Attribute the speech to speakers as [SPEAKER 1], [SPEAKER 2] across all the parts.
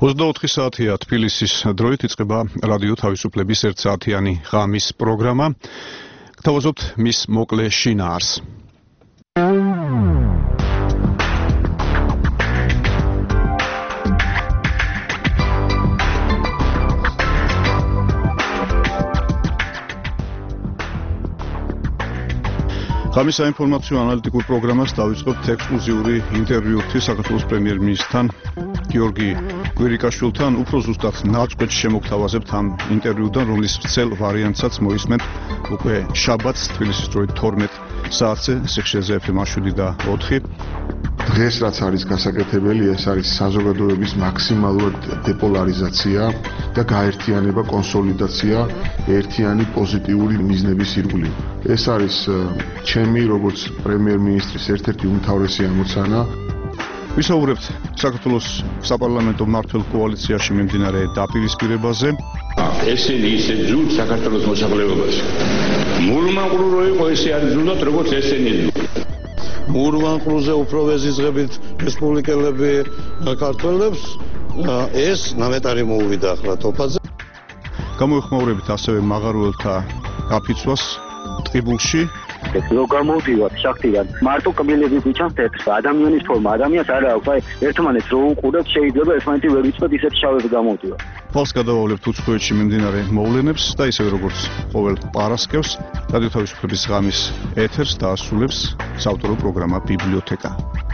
[SPEAKER 1] 24 საათია თბილისის დროით იწყება რადიო თავისუფლების 1 საათიანი ღამის პროგრამა. გთავაზობთ მის მოკლე შინაარსს. ღამის საინფორმაციო ანალიტიკურ პროგრამას დავიწყებთ ექსკლუზიური ინტერვიუით საქართველოს პრემიერ-მინისტრთან გიორგი კვირიკაშვილთან. უფრო ზუსტად ნაწყვეტს შემოგთავაზებთ ამ ინტერვიუდან, რომლის ვრცელ ვარიანტსაც მოისმენთ უკვე შაბათს თბილისის დროით 12 საათზე სიხშირეზე FM 7 და 4.
[SPEAKER 2] დღეს რაც არის გასაკეთებელი, ეს არის საზოგადოების მაქსიმალურად დეპოლარიზაცია და გაერთიანება, კონსოლიდაცია ერთიანი პოზიტიური მიზნების ირგვლივ. ეს არის ჩემი როგორც პრემიერ-მინისტრის ერთ-ერთი უმთავრესი ამოცანა. ვისაუბრებთ საქართველოს საპარლამენტო მმართველ კოალიციაში მიმდინარე დაპირისპირებაზე.
[SPEAKER 3] ესენი ისე ძუძ საქართველოს მოსახლეობას. მურმანყრუ რო იყო ესე არის ძუდათ როგორც ესენი ძუძ.
[SPEAKER 4] მურმანყრუზე უფრო ვეზიზღებით რესპუბლიკელები ქართველებს, ეს ნამეტარი მოუვიდა ახლა თოფაზე.
[SPEAKER 1] გამოეხმაურებით ასევე მაღაროელთა გაფიცვას ტყიბულში.
[SPEAKER 5] რო გამოდივართ შახტიდან, მარტო კბილები გვიჩანს თეთრ ადამიანის ფორმა, ადამიანს არ აქვს, აი ერთმანეთს რო უყურებთ, შეიძლება ერთმანეთი ვერ ვიცხოთ, ისეთი შავები გამოდივართ.
[SPEAKER 1] ფალს გადავავლებთ უცხოეთში მიმდინარე მოვლენებს და ისევე როგორც ყოველ პარასკევს, რადიო თავისუფლების ღამის ეთერს დაასრულებს საავტორო პროგრამა ბიბლიოთეკა.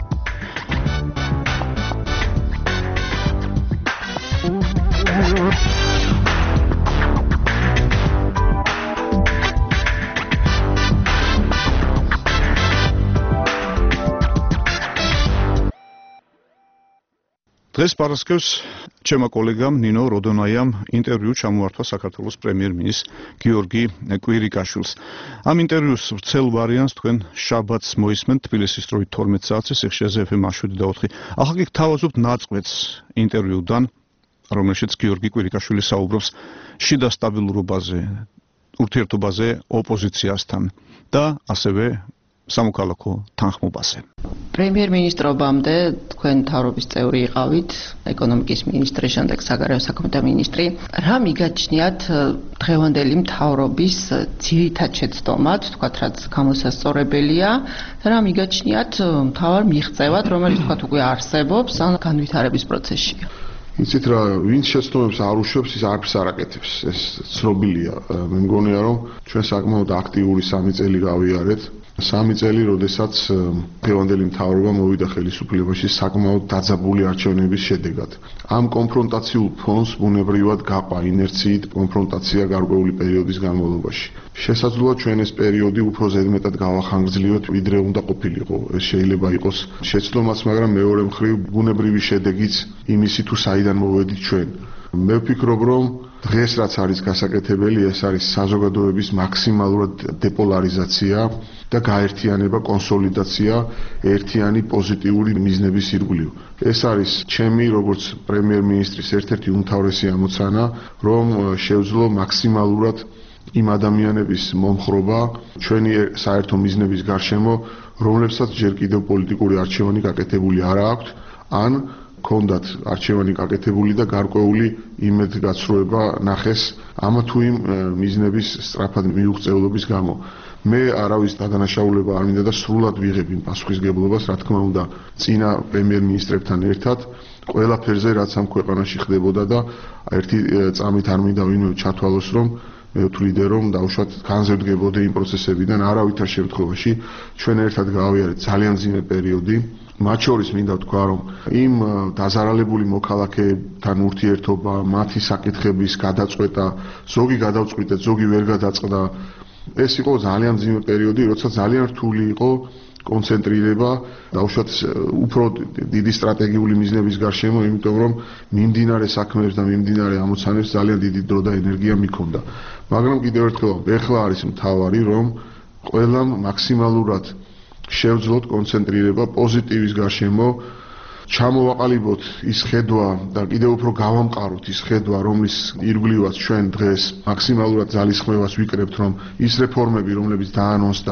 [SPEAKER 1] დღეს პარასკევს ჩემმა კოლეგამ ნინო როდონაიამ ინტერვიუ ჩამოართვა საქართველოს პრემიერ-მინისტრ გიორგი კვირიკაშვილს. ამ ინტერვიუს ვრცელ ვარიანტს თქვენ შაბათს მოისმენთ თბილისის დროით 12 საათზე სიხშირეზე FM 7 და 4. ახლა კი გთავაზობთ ნაწყვეტს ინტერვიუდან, რომელშიც გიორგი კვირიკაშვილი საუბრობს შიდა სტაბილურობაზე, ურთიერთობაზე ოპოზიციასთან და ასევე სამოქალაქო თანხმობაზე.
[SPEAKER 6] პრემიერ-მინისტრობამდე თქვენ მთავრობის წევრი იყავით, ეკონომიკის მინისტრი, შემდეგ საგარეო საქმეთა მინისტრი. რა მიგაჩნიათ დღევანდელი მთავრობის ძირითად შეცდომად, თქვათ რაც გამოსასწორებელია, და რა მიგაჩნიათ მთავარ მიღწევად, რომელიც თქვათ უკვე არსებობს ან განვითარების პროცესშია?
[SPEAKER 2] იცით რა, ვინც შეცდომებს არ უშვებს, ის არაფერს არ აკეთებს. ეს ცნობილია. მე მგონია, რომ ჩვენ საკმაოდ აქტიური 3 წელი გავიარეთ. 3 წელი, როდესაც დღევანდელი მთავრობა მოვიდა ხელისუფლებაში საკმაოდ დაძაბული არჩევნების შედეგად. ამ კონფრონტაციულ ფონს ბუნებრივად გაყვა ინერციით კონფრონტაცია გარკვეული პერიოდის განმავლობაში. შესაძლოა ჩვენ ეს პერიოდი უფრო ზედმეტად გავახანგრძლივოთ, ვიდრე უნდა ყოფილიყო. ეს შეიძლება იყოს შეცდომაც, მაგრამ მეორე მხრივ ბუნებრივი შედეგიც იმისი თუ საიდან მოვედით ჩვენ. მე ვფიქრობ, რომ დღეს რაც არის გასაკეთებელი, ეს არის საზოგადოების მაქსიმალურად დეპოლარიზაცია და გაერთიანება, კონსოლიდაცია ერთიანი პოზიტიური მიზნების ირგვლივ. ეს არის ჩემი როგორც პრემიერ-მინისტრის ერთ-ერთი უმთავრესი ამოცანა, რომ შევძლო მაქსიმალურად იმ ადამიანების მომხრობა ჩვენი საერთო მიზნების გარშემო, რომლებსაც ჯერ კიდევ პოლიტიკური არჩევანი გაკეთებული არ აქვთ, ან კონდათ არჩევანი გაკეთებული და გარკვეული იმედგაცრუება ნახეს ამ თუ იმ მიზნების სწრაფად მიუღწევლობის გამო. მე არავის დადანაშაულება არ მინდა და სრულად ვიღებ იმ პასუხისგებლობას, რა თქმა უნდა, წინა პრემიერ-მინისტრებთან ერთად ყველაფერზე, რაც ამ ქვეყანაში ხდებოდა და ერთი წამით არ მინდა ვინმე ჩათვალოს, რომ მე ვთვლიდე, რომ დაუშვათ განზრდგებოდა იმ პროცესებიდან, არავითარ შემთხვევაში ჩვენ ერთად გავიარეთ ძალიან მძიმე პერიოდი. მათ შორის მინდა ვთქვა, რომ იმ დაზარალებული მოქალაქეებთან ურთიერთობა, მათი საკითხების გადაწყვეტა, ზოგი გადავწყვიტეთ, ზოგი ვერ გადაწყდა. ეს იყო ძალიან მძიმე პერიოდი, როცა ძალიან რთული იყო კონცენტრირება, დაუშვათ უფრო დიდი სტრატეგიული მიზნების გარშემო, იმიტომ რომ მიმდინარე საქმეებს და მიმდინარე ამოცანებს ძალიან დიდი დრო და ენერგია მიქონდა. მაგრამ კიდევ ერთხელ, ეხლა არის მთავარი, რომ ყველამ მაქსიმალურად შევძლოთ კონცენტრირება პოზიტივის გარშემო, ჩამოვაყალიბოთ ის ხედვა და კიდევ უფრო გავამყაროთ ის ხედვა, რომლის ირგვლივაც ჩვენ დღეს მაქსიმალურად ძალისხმევას ვიკრებთ, რომ ის რეფორმები, რომლებიც დაანონსდა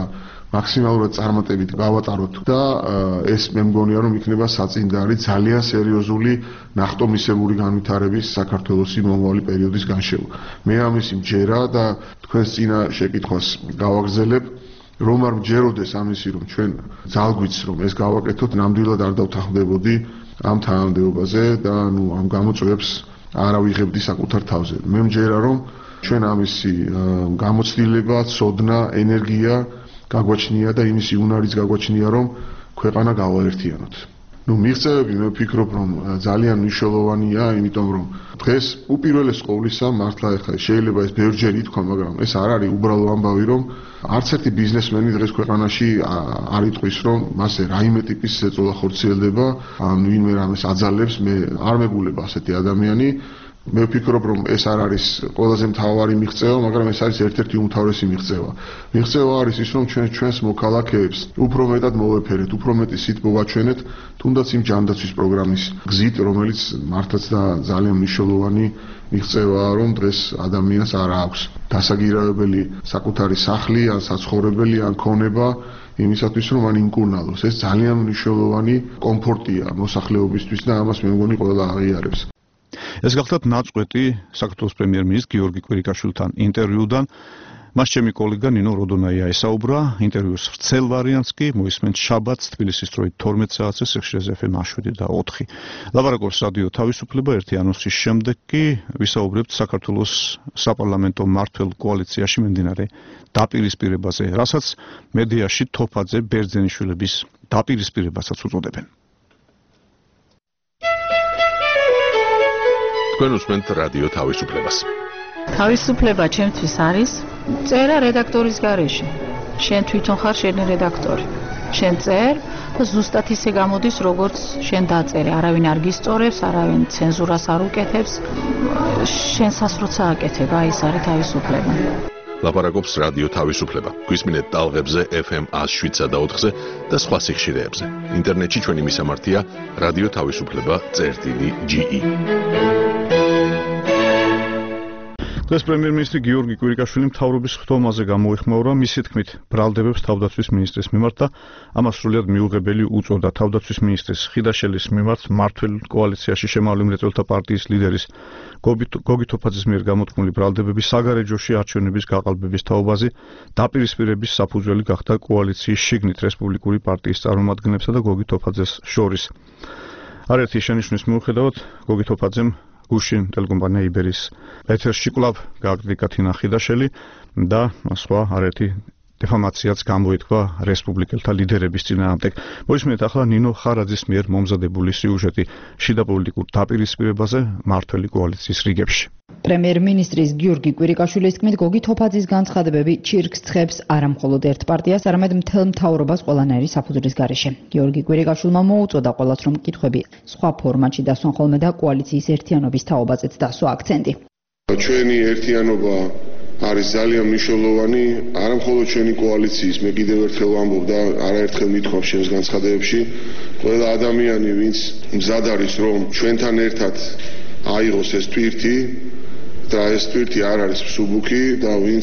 [SPEAKER 2] მაქსიმალურად წარმატებით გავატაროთ და ეს მე მგონია რომ იქნება საწინდარი ძალიან სერიოზული ნახტომისებური განვითარების საქართველოსი მომავალი პერიოდის განშევა. მე ამისი მჯერა და თქვენს წინა შეკითხვას გავაგრძელებ რომ არ მჯეროდეს ამისი რომ ჩვენ ძალგვიც რომ ეს გავაკეთოთ ნამდვილად არ დავთანხმდებოდი ამ თანამდებობაზე და ამ გამოწვევებს არ ავიღებდი საკუთარ თავზე. მე მჯერა რომ ჩვენ ამისი გამოცდილება, ცოდნა, ენერგია გაგვაჩნია და იმისი უნარიც გაგვაჩნია რომ ქვეყანა გავაერთიანოთ. მიღწევები მე ვფიქრობ რომ ძალიან მნიშვნელოვანია, იმიტომ რომ დღეს უპირველეს ყოვლისა მართლა ეხლა შეიძლება ეს ბევრჯერ ითქვა, მაგრამ ეს არ არის უბრალო ამბავი რომ არც ერთი ბიზნესმენი დღეს ქვეყანაში არ იტყვის რომ მასე რაიმე ტიპის ეწოლა ხორციელდება, ან ვინმე რამეს აძალებს, მე არ მეგულება ასეთი ადამიანი. მე ვფიქრობ რომ ეს არ არის ყველაზე მთავარი მიღწევა, მაგრამ ეს არის ერთ-ერთი უმთავრესი მიღწევა. მიღწევა არის ის რომ ჩვენს მოქალაქეებს უფრო მეტად მოვეფერეთ, უფრო მეტი სიტყვა ვაჩვენეთ, თუნდაც იმ ჯანდაცვის პროგრამის გზით, რომელიც მართლაც და ძალიან მნიშვნელოვანი მიღწევაა, რომ დღეს ადამიანს არ აქვს დასაგირავებელი საკუთარი სახლი, ან საცხოვრებელი, ან ქონება იმისათვის რომ მან იმკურნალოს. ეს ძალიან მნიშვნელოვანი კომფორტია მოსახლეობისთვის და ამას მე მგონი ყველა აღიარებს.
[SPEAKER 1] ეს გახლავთ ნაწყვეტი საქართველოს პრემიერ-მინისტრ გიორგი კვირიკაშვილთან ინტერვიუდან. მას ჩემი კოლეგა ნინო როდონაია ესაუბრა. ინტერვიუს ვრცელ ვარიანტს კი მოისმენთ შაბათს თბილისის დროით 12 საათზე სიხშირეზე FM 7 და 4. ლაპარაკობს რადიო თავისუფლება ერთი ანონსის შემდეგ კი ვისაუბრებთ საქართველოს საპარლამენტო მმართველ კოალიციაში მიმდინარე დაპირისპირებაზე, რასაც მედიაში თოფაძე ბერძენიშვილების დაპირისპირებასაც უწოდებენ.
[SPEAKER 7] თქვენ უსმენთ რადიო თავისუფლებას.
[SPEAKER 8] თავისუფლება ჩემთვის არის წერა რედაქტორის გარეშე. შენ თვითონ ხარ შენი რედაქტორი. შენ წერ და ზუსტად ისე გამოდის, როგორც შენ დაწერე. არავინ არ გისწორებს, არავინ ცენზურას არ უკეთებს. შენსაც როცა აკეთებ, აი ეს არის თავისუფლება.
[SPEAKER 7] ლაპარაკობს რადიო თავისუფლება. გვისმინეთ ტალღებზე FM 107 და 4-ზე და სხვა სიხშირეებზე. ინტერნეტში ჩვენი მისამართია რადიო თავისუფლება.ge.
[SPEAKER 1] დღეს პრემიერ-მინისტრი გიორგი კვირიკაშვილი მთავრობის ხდომაზე გამოეხმაურა. მისი თქმით, ბრალდებებს თავდაცვის მინისტრის მიმართ და ამას სრულიად მიუღებელი უწოდა. თავდაცვის მინისტრის ხიდაშელის მიმართ მმართველ კოალიციაში შემავლე მრეწველთა პარტიის ლიდერის გოგი თოფაძის მიერ გამოთქმული ბრალდებების საგარეჯოში არჩევნების გაყალბების თაობაზე დაპირისპირების საფუძველი გახდა კოალიციის შიგნით რესპუბლიკური პარტიის წარმომადგენლებსა და გოგი თოფაძეს შორის. არაერთი შენიშვნის მიუხედავად გოგი თოფაძემ გუშინ ტელეკომპანია იბერის ეთერში კვლავ გააკრიტიკა თინა ხიდაშელი და სხვა არაერთი დეფამაციაც გამოითქვა რესპუბლიკელთა ლიდერების წინააღმდეგ. მოისმენთ ახლა ნინო ხარაძის მიერ მომზადებული სიუჟეტი შიდა პოლიტიკურ დაპირისპირებაზე მმართველი კოალიციის რიგებში.
[SPEAKER 9] პრემიერ-მინისტრის გიორგი კვირიკაშვილის თქმით, გოგი თოფაძის განცხადებები ჩირკს ცხებს არა მხოლოდ ერთ პარტიას, არამედ მთელ მთავრობას ყველანაირი საფუძვლის გარეშე. გიორგი კვირიკაშვილმა მოუწოდა ყველას, რომ კითხვები სხვა ფორმატში დასვან ხოლმე და კოალიციის ერთიანობის თაობაზეც დასვა აქცენტი.
[SPEAKER 2] ჩვენი ერთიანობა არის ძალიან მნიშვნელოვანი, არა მხოლოდ ჩვენი კოალიციის, მე კიდევ ერთხელ ვამბობ და არაერთხელ მithქვავ ჩემს განცხადებებში, ყველა ადამიანი, ვინც მზად არის, რომ ჩვენთან ერთად აიღოს ეს ტვირთი და ეს ტვირთი არ არის მსუბუქი და ვინც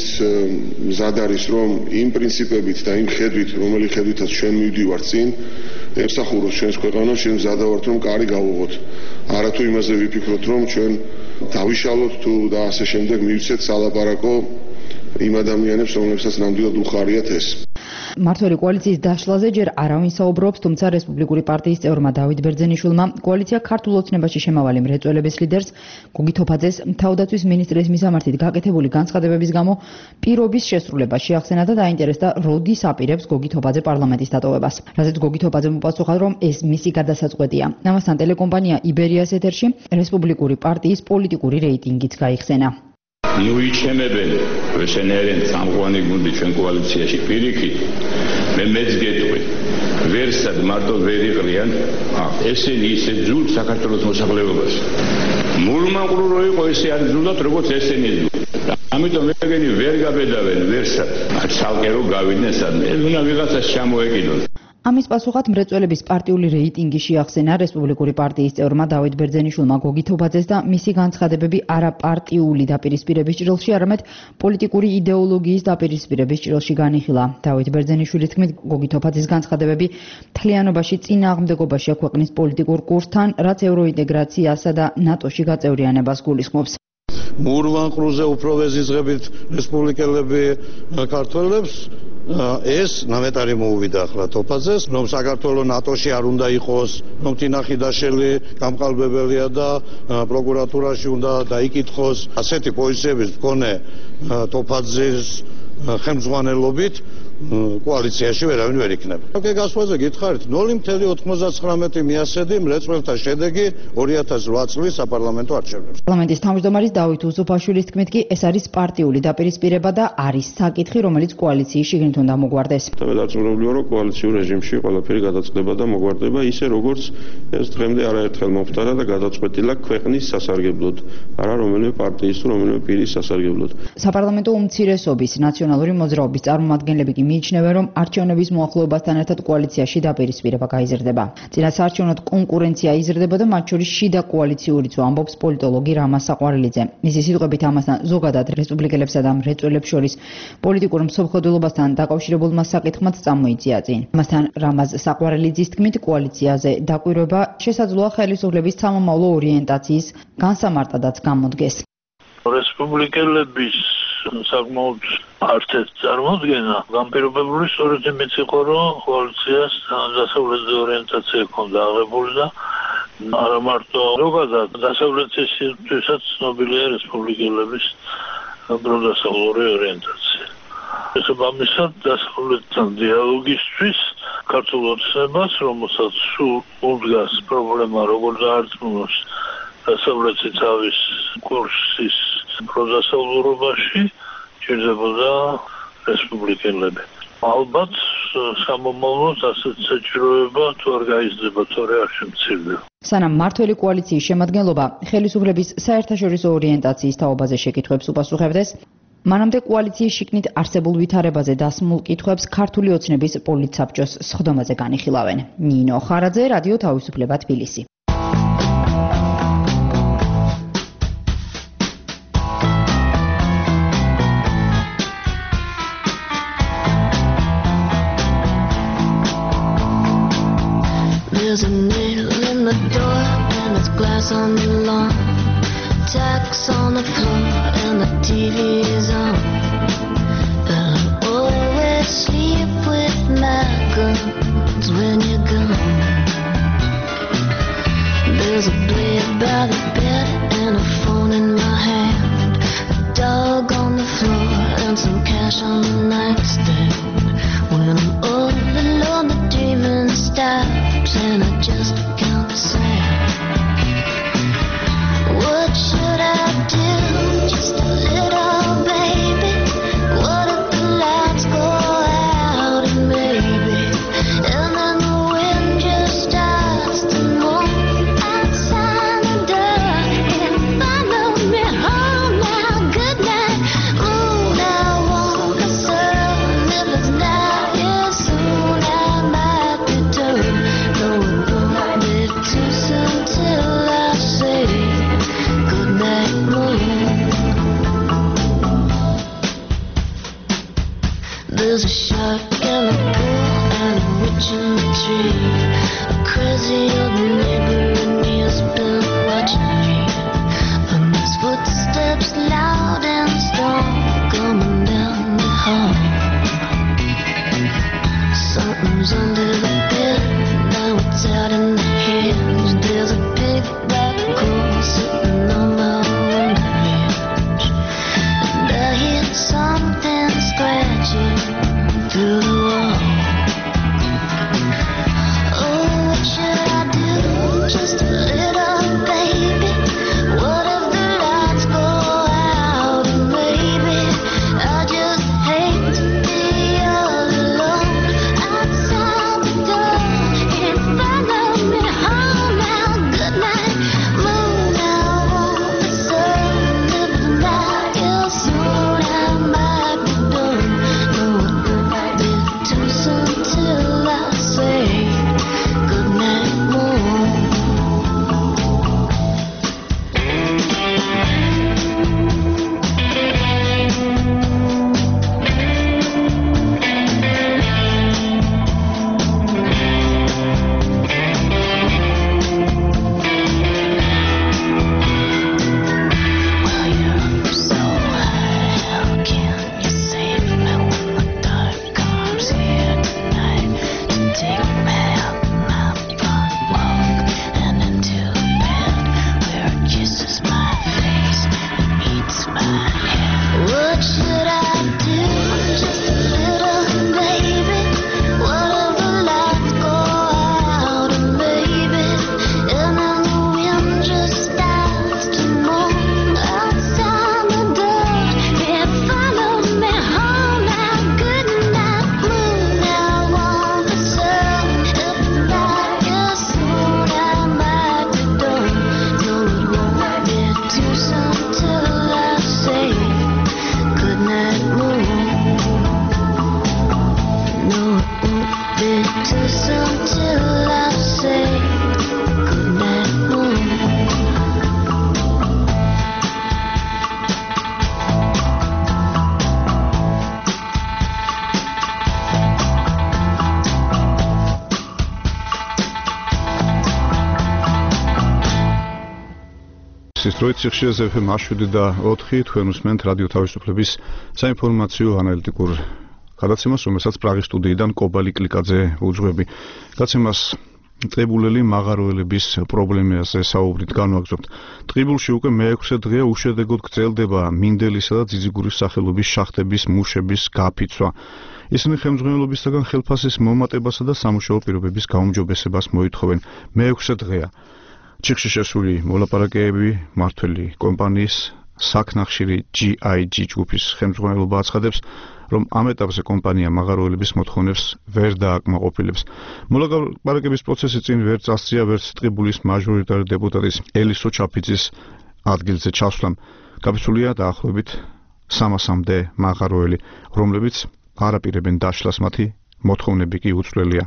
[SPEAKER 2] მზად არის, რომ იმ პრინციპებით და იმ ხედვით, რომელი ხედვითაც ჩვენ მივდივართ წინ, ემსახუროს ჩვენს ქვეყანას, ჩვენ მზად ვართ, რომ კარი გავუღოთ. არა თუ იმაზე ვიფიქროთ, რომ ჩვენ დავიშალოთ თუ და ასე შემდეგ მივცეთ სალაპარაკო იმ ადამიანებს, რომლებსაც ნამდვილად უხარიათ ეს.
[SPEAKER 9] მმართველი კოალიციის დაშლაზე ჯერ არავინ საუბრობს, თუმცა რესპუბლიკური პარტიის წევრმა დავით ბერძენიშვილმა კოალიცია ქართულ ოცნებაში შემავალი მრეწველების ლიდერს გოგი თოფაძეს თავდაცვის მინისტრის მისამართით გაკეთებული განცხადებების გამო პირობის შესრულება შეახსენა და დაინტერესდა, როდის აპირებს გოგი თოფაძე პარლამენტის დატოვებას. რაზეც გოგი თოფაძემ უპასუხა, რომ ეს მისი გადასაწყვეტია. ამასთან ტელეკომპანია იბერიას ეთერში რესპუბლიკური პარტიის პოლიტიკური რეიტინგიც გაიხსენა.
[SPEAKER 3] მივიჩემებენ ვესენერენ სამყუანი გუნდი ჩვენ კოალიციაში პირიქით მე მეც გეტყვი ვერსად მარტო ვერ იყრიან ესენი ისე ძულ საქართველოს მოსახლეობას მულმაყრუ რო იყო ესე არ ძულდათ როგორც ესენი ამიტომ ეგენი ვერ გაბედავენ ვერსად ცალკე რო გავიდნენ სადმე უნდა ვიღაცას ჩამოეკიდონ.
[SPEAKER 9] ამის პასუხად მრეწველების პარტიული რეიტინგი შეახსენა რესპუბლიკური პარტიის წევრმა დავით ბერძენიშვილმა გოგითობაძეს და მისი განცხადებები არაპარტიული დაპირისპირების ჭრილში, არამედ პოლიტიკური იდეოლოგიის დაპირისპირების ჭრილში განიხილა. დავით ბერძენიშვილის თქმით, გოგითობაძის განცხადებები მთლიანობაში წინააღმდეგობაშია ქვეყნის პოლიტიკურ კურსთან, რაც ევროინტეგრაციასა და ნატოში გაწევრიანებას გულისხმობს.
[SPEAKER 4] მურვანყრუზე უფრო ვეზიზღებით რესპუბლიკელები ქართველებს ეს ნამეთ არ მოუვიდა ახლა თოფაძეს, რომ საქართველოს ნატოში არ უნდა იყოს, რომ თინახიდაშელი გამყალბებელია და პროკურატურაში უნდა დაიკითხოს. ასეთი პოზიციების მქონე თოფაძის ხელმძღვანელობით კოალიციაში ვერავინ ვერ იქნება. ოკეი, გასვლაზე გითხარით 0.99 მიასედი მრეწველთა შედეგი 2008 წლის საპარლამენტო არჩევნებში.
[SPEAKER 9] პარლამენტის თავმჯდომარის დავით უსუფაშვილის თქმით კი ეს არის პარტიული დაპირისპირება და არის საკითხი, რომელიც კოალიციის შიგნით უნდა მოგვარდეს.
[SPEAKER 10] დაწვრილებულია, რომ კოალიციურ რეჟიმში ყველაფერი გადაწყდება და მოგვარდება ისე, როგორც ეს დღემდე არაერთხელ მომხდარა და გადაწყვეტილა ქვეყნის სასარგებლოდ, არა რომელიმე პარტიის თუ რომელიმე პირის სასარგებლოდ.
[SPEAKER 9] საპარლამენტო უმცირესობის ნაციონალური მოძრაობის წარმომადგენლები კი მიიჩნევენ, რომ არჩევნების მოახლოებასთან ერთად კოალიციაში დაპირისპირება გაიზრდება. წინასაარჩევნოდ კონკურენცია იზრდება და მათ შორის შიდა კოალიციურიც ამბობს პოლიტოლოგი რამაზ საყვარელიძე. მისი სიტყვებით ამასთან ზოგადად რესპუბლიკელებსა და მრეწველებს შორის პოლიტიკურ მსოფლმხედველობასთან დაკავშირებულმა საკითხმაც წამოიწია წინ. ამასთან რამაზ საყვარელიძის თქმით, კოალიციაზე დაკვირვება შესაძლოა ხელისუფლების სამომავლო ორიენტაციის განსამარტადაც გამოდგეს.
[SPEAKER 11] რესპუბლიკელების საკმაოდ არტეთ წარმოდგენა განპირობებული სწორედ იმით იყო, რომ კოალიციას დასავლეთის ორიენტაცია ჰქონდა აღებული და არა მარტო ზოგადად დასავლეთისთვისაც ცნობილია რესპუბლიკელების პროდასავლური ორიენტაცია. შესაბამისად დასავლეთთან დიალოგისთვის ქართულ ოცნებას, რომელსაც სულ უდგას პრობლემა როგორ დაარწმუნოს დასავლეთი თავის კურსის პროდასავლურობაში ჭირდებოდა რესპუბლიკელები. ალბათ სამომავლოდ ასეთ საჭიროება თუ არ გაიზრდება, თორე არ შემცირდება.
[SPEAKER 9] სანამ მართველი კოალიციის შემადგენლობა ხელისუფლების საერთაშორისო ორიენტაციის თაობაზე შეკითხვებს უპასუხებდეს, მანამდე კოალიციის შიგნით არსებულ ვითარებაზე დასმულ კითხვებს ქართული ოცნების პოლიტსაბჭოს სხდომაზე განიხილავენ. ნინო ხარაძე, რადიო თავისუფლება, თბილისი.
[SPEAKER 12] There's a nail in the door and it's glass on the lawn, tacks on the floor and the TV is on. And I always sleep with my guns when you're gone. There's a blade by the bed and a phone in my hand, a dog on the floor and some cash on the nightstand. When I'm all alone the dreaming stops and I just can't say. What should I do? Just a little baby. What if the lights go out and maybe, and then the wind just starts to move outside the door and follow me home now. Good night. Ooh, I wanna serve, and if it's not here soon, I might return. No,
[SPEAKER 1] უსმენთ ის დროით სიხშირეზე FM 107.4 თქვენ უსმენთ რადიო თავისუფლების საინფორმაციო ანალიტიკურ გადაცემას, რომელსაც პრაღის სტუდიიდან კობალი კლიკაძე უძღვები. გადაცემას ტყიბულელი მაღაროელების პრობლემაზე საუბრით განვაგრძობთ. ტყიბულში უკვე მე-6 დღეა უშედეგოდ გრძელდება მინდელისა და ძიძიგურის სახელობის შახტების მუშების გაფიცვა. ისინი ხელმძღვანელობისაგან ხელფასის მომატებასა და სამუშაო პირობების გაუმჯობესებას მოითხოვენ. მე-6 დღეა ჩიხში შესული მოლაპარაკებები მართველი კომპანიის საქნახშირი GIG ჯგუფის ხელმძღვანელობა აცხადებს, რომ ამ ეტაპზე კომპანია მაღაროელების მოთხოვნებს ვერ დააკმაყოფილებს. მოლაპარაკების პროცესი წინ ვერ წასწია ვერც ტყიბულის მაჟორიტარი დეპუტატის ელისო ჩაფიძის ადგილზე ჩასვლამ. გაფიცულია დაახლოებით 300-მდე მაღაროელი, რომლებიც არ აპირებენ დაშლას, მათი მოთხოვნები კი უცვლელია.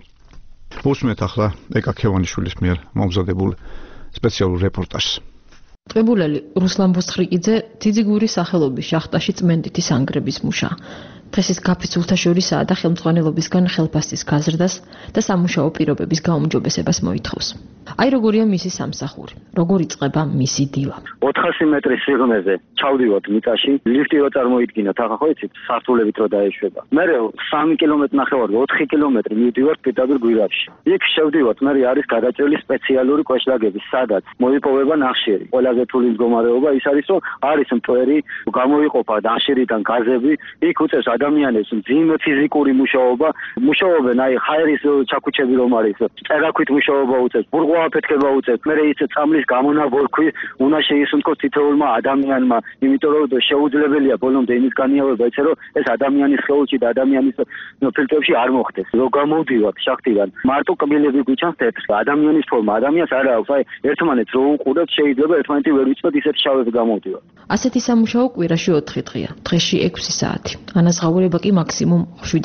[SPEAKER 1] უსმენთ ახლა ეკა ქევანიშვილის მიერ მომზადებულ სპეციალურ რეპორტაჟს.
[SPEAKER 13] ტყიბულელი რუსლან ბოსხრიკიძე ძიძიგურის სახელობის შახტაში წმენდითის ანგრების მუშა. დღეს ის გაფიცულთა შორისაა და ხელმძღვანელობისგან ხელფასის გაზრდას და სამუშაო პირობების გაუმჯობესებას მოითხოვს. აი როგორია მისი სამსახური, როგორ იწყება მისი დილა.
[SPEAKER 5] 400 მეტრის სიღრმეზე ჩავდივართ მიწაში, ლიფტი რო წარმოიდგინოთ, ახლა ხო იცით, სართულებით რო დაეშვება. მე 3 კილომეტრი ნახევარი, 4 კილომეტრი მივდივართ პირდაპირ გვირაბში. იქ შევდივართ, მე არის გადაჭრილი სპეციალური კვეშლაგები, სადაც მოიპოვება ნახშირი. ყველაზე რთული მდგომარეობა ის არის, რომ არის მტვერი, გამოიყოფა ნახშირიდან გაზები, იქ უწევს ადამიანებს მძიმე ფიზიკური მუშაობა, მუშაობენ აი ჰაერის ჩაქუჩები რომ არის, წერაქვით მუშაობა უწევს, ბურღვა აფეთქება უწევს, მე ის წამლის გამონაბოლქვი უნდა შეისუნთქოს თითოეულმა ადამიანმა, იმიტომ რომ შეუძლებელია ბოლომდე იმის განიავება, ისე რომ ეს ადამიანის ხეულში და ადამიანის ფილტრებში არ მოხდეს. რო გამოვდივართ შახტიდან, მარტო კბილები გვიჩანს თეთრ, ადამიანის ფორმა, ადამიანს არ აქვს, აი ერთმანეთს რო უყურებთ, შეიძლება ერთმანეთი ვერ ვიცნოთ, ისეთი შავები გამოვდივართ.
[SPEAKER 13] ასეთი სამუშაო კვირაში 4 დღეა, დღეში 6 საათი. ანაზღაურება კი მაქსიმუმ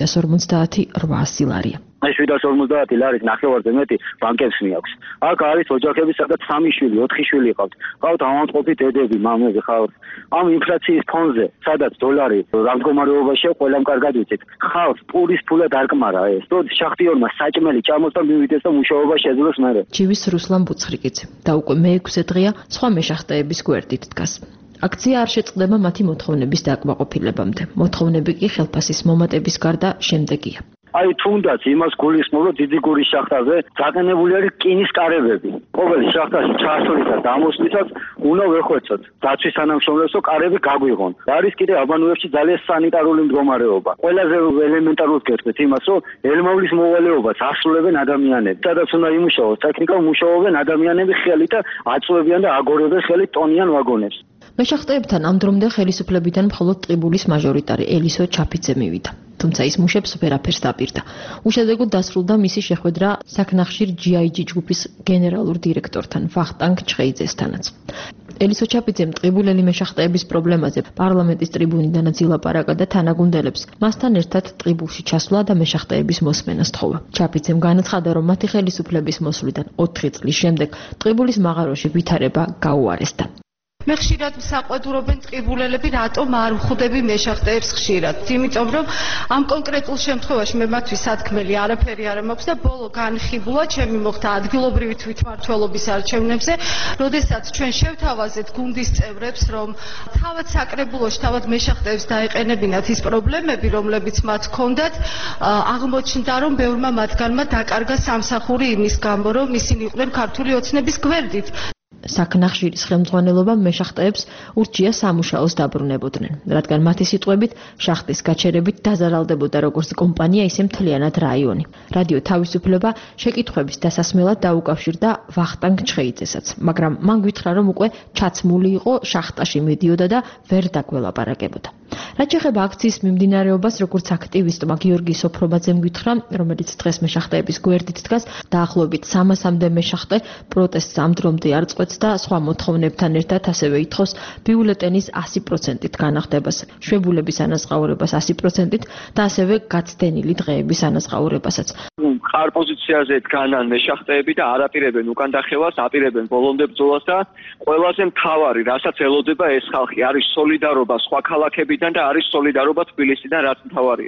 [SPEAKER 13] 750-800 ლარია.
[SPEAKER 5] აი 750 ლარის ნახევარზე მეტი ბანკებს მიაქვს. აქ არის ოჯახები, სადაც 3 შვილი, 4 შვილი ყავთ. ყავთ ავადმყოფი დედები, მამები ხავთ. ამ ინფლაციის ფონზე, სადაც დოლარი რა მდგომარეობაშია, ყველამ კარგად ვიცით. ხალხს პურის ფულად არ კმარა ეს. თუ შახტიორმა საჭმელი ჭამოს და მივიდეს და მუშაობა შეძლოს მერე.
[SPEAKER 13] ჩივის რუსლან ბუცხრიკიძე და უკვე მე-6 დღეა სხვა მეშახტეების გვერდით დგას. აქცია არ შეწყდება მათი მოთხოვნების დააკმაყოფილებამდე. მოთხოვნები კი ხელფასის მომატების გარდა შემდეგია.
[SPEAKER 5] აი თუნდაც იმას გულისხმობ, რომ ძიძიგურის შახტაზე დაყენებული არის რკინის კარებები. ყოველი შახტაში ჩასვლისას და ამოსვლისას უნდა ვეხვეწოთ. დაცვის თანამშრომლებს, რომ კარები გაგვიღონ. არის კიდე აბანოებში ძალიან სანიტარული მდგომარეობა. ყველაზე ელემენტარულად გეტყვით იმას, რომ ელმავლის მოვალეობას ასრულებენ ადამიანები. სადაც უნდა იმუშაოს, ტექნიკა მუშაობენ ადამიანები ხელით და აწვევიან და აგორებენ ხელით ტონიან ვაგონებს.
[SPEAKER 13] მეშახტეებთან ამ დრომდე ხელისუფლებიდან მხოლოდ ტყიბულის მაჟორიტარი ელისო ჩაფიძე მივიდა. თუმცა ის მუშებს ვერაფერს დაპირდა. უშედეგოდ დასრულდა მისი შეხვედრა საქნახშირ GIG ჯგუფის გენერალურ დირექტორთან ვახტანგ ჩხეიძესთანაც. ელისო ჩაფიძემ ტყიბულელი მეშახტეების პრობლემაზე პარლამენტის ტრიბუნიდანაც ილაპარაკა და თანაგუნდელებს მასთან ერთად ტყიბულში ჩასვლა და მეშახტეების მოსმენას თხოვა. ჩაფიძემ განაცხადა, რომ მათი ხელისუფლების მოსვლიდან 4 წლის შემდეგ ტყიბულის მაღაროში ვითარება გაუარესდა.
[SPEAKER 14] მე ხშირად საყვედურობენ ტყიბულელები, რატომ არ ვხვდები მეშახტეებს ხშირად. იმიტომ რომ ამ კონკრეტულ შემთხვევაში მე მათთვის სათქმელი არაფერი არ მაქვს და ბოლო განხიბულა ჩემი მოხდა ადგილობრივი თვითმმართველობის არჩევნებზე, როდესაც ჩვენ შევთავაზეთ გუნდის წევრებს, რომ თავად საკრებულოში, თავად მეშახტეებს დაეყენებინათ ის პრობლემები, რომლებიც მათ ჰქონდათ, აღმოჩნდა, რომ ბევრმა მათგანმა დაკარგა სამსახური იმის გამო, რომ ისინი იყვნენ ქართული ოცნების გვერდით.
[SPEAKER 13] საქნახშირის ხელმძღვანელობამ მეშახტეებს ურჩია სამუშაოს დაბრუნებოდნენ, რადგან მათი სიტყვებით შახტის გაჩერებით დაზარალდებოდა როგორც კომპანია, ისე მთლიანად რაიონი. რადიო თავისუფლება შეკითხვების დასასმელად დაუკავშირდა ვახტანგ ჩხეიძესაც, მაგრამ მან გითხრა, რომ უკვე ჩაცმული იყო, შახტაში მიდიოდა და ვერ დაგველაპარაკებოდა. რაც შეეხება აქციის მიმდინარეობას, როგორც აქტივისტმა გიორგი სოფრობაძემ გითხრა, რომელიც დღეს მეშახტეების გვერდით დგას, დაახლოებით 300-მდე მეშახტე პროტესტს ამ დრომდე არ წყვეტს და სხვა მოთხოვნებთან ერთად ასევე ითხოვს ბიულეტენის 100%-ით განახდებას, შვებულების ანაზღაურებას 100%-ით და ასევე გაცდენილი დღეების ანაზღაურებასაც.
[SPEAKER 15] მყარ პოზიციაზე დგანან მეშახტეები და არ აპირებენ უკან დახევას, აპირებენ ბოლომდე ბრძოლას და ყველაზე მთავარი, რასაც ელოდება ეს ხალხი, არის სოლიდარობა სხვა ქალაქებიდან და არის სოლიდარობა თბილისიდან, რაც მთავარია.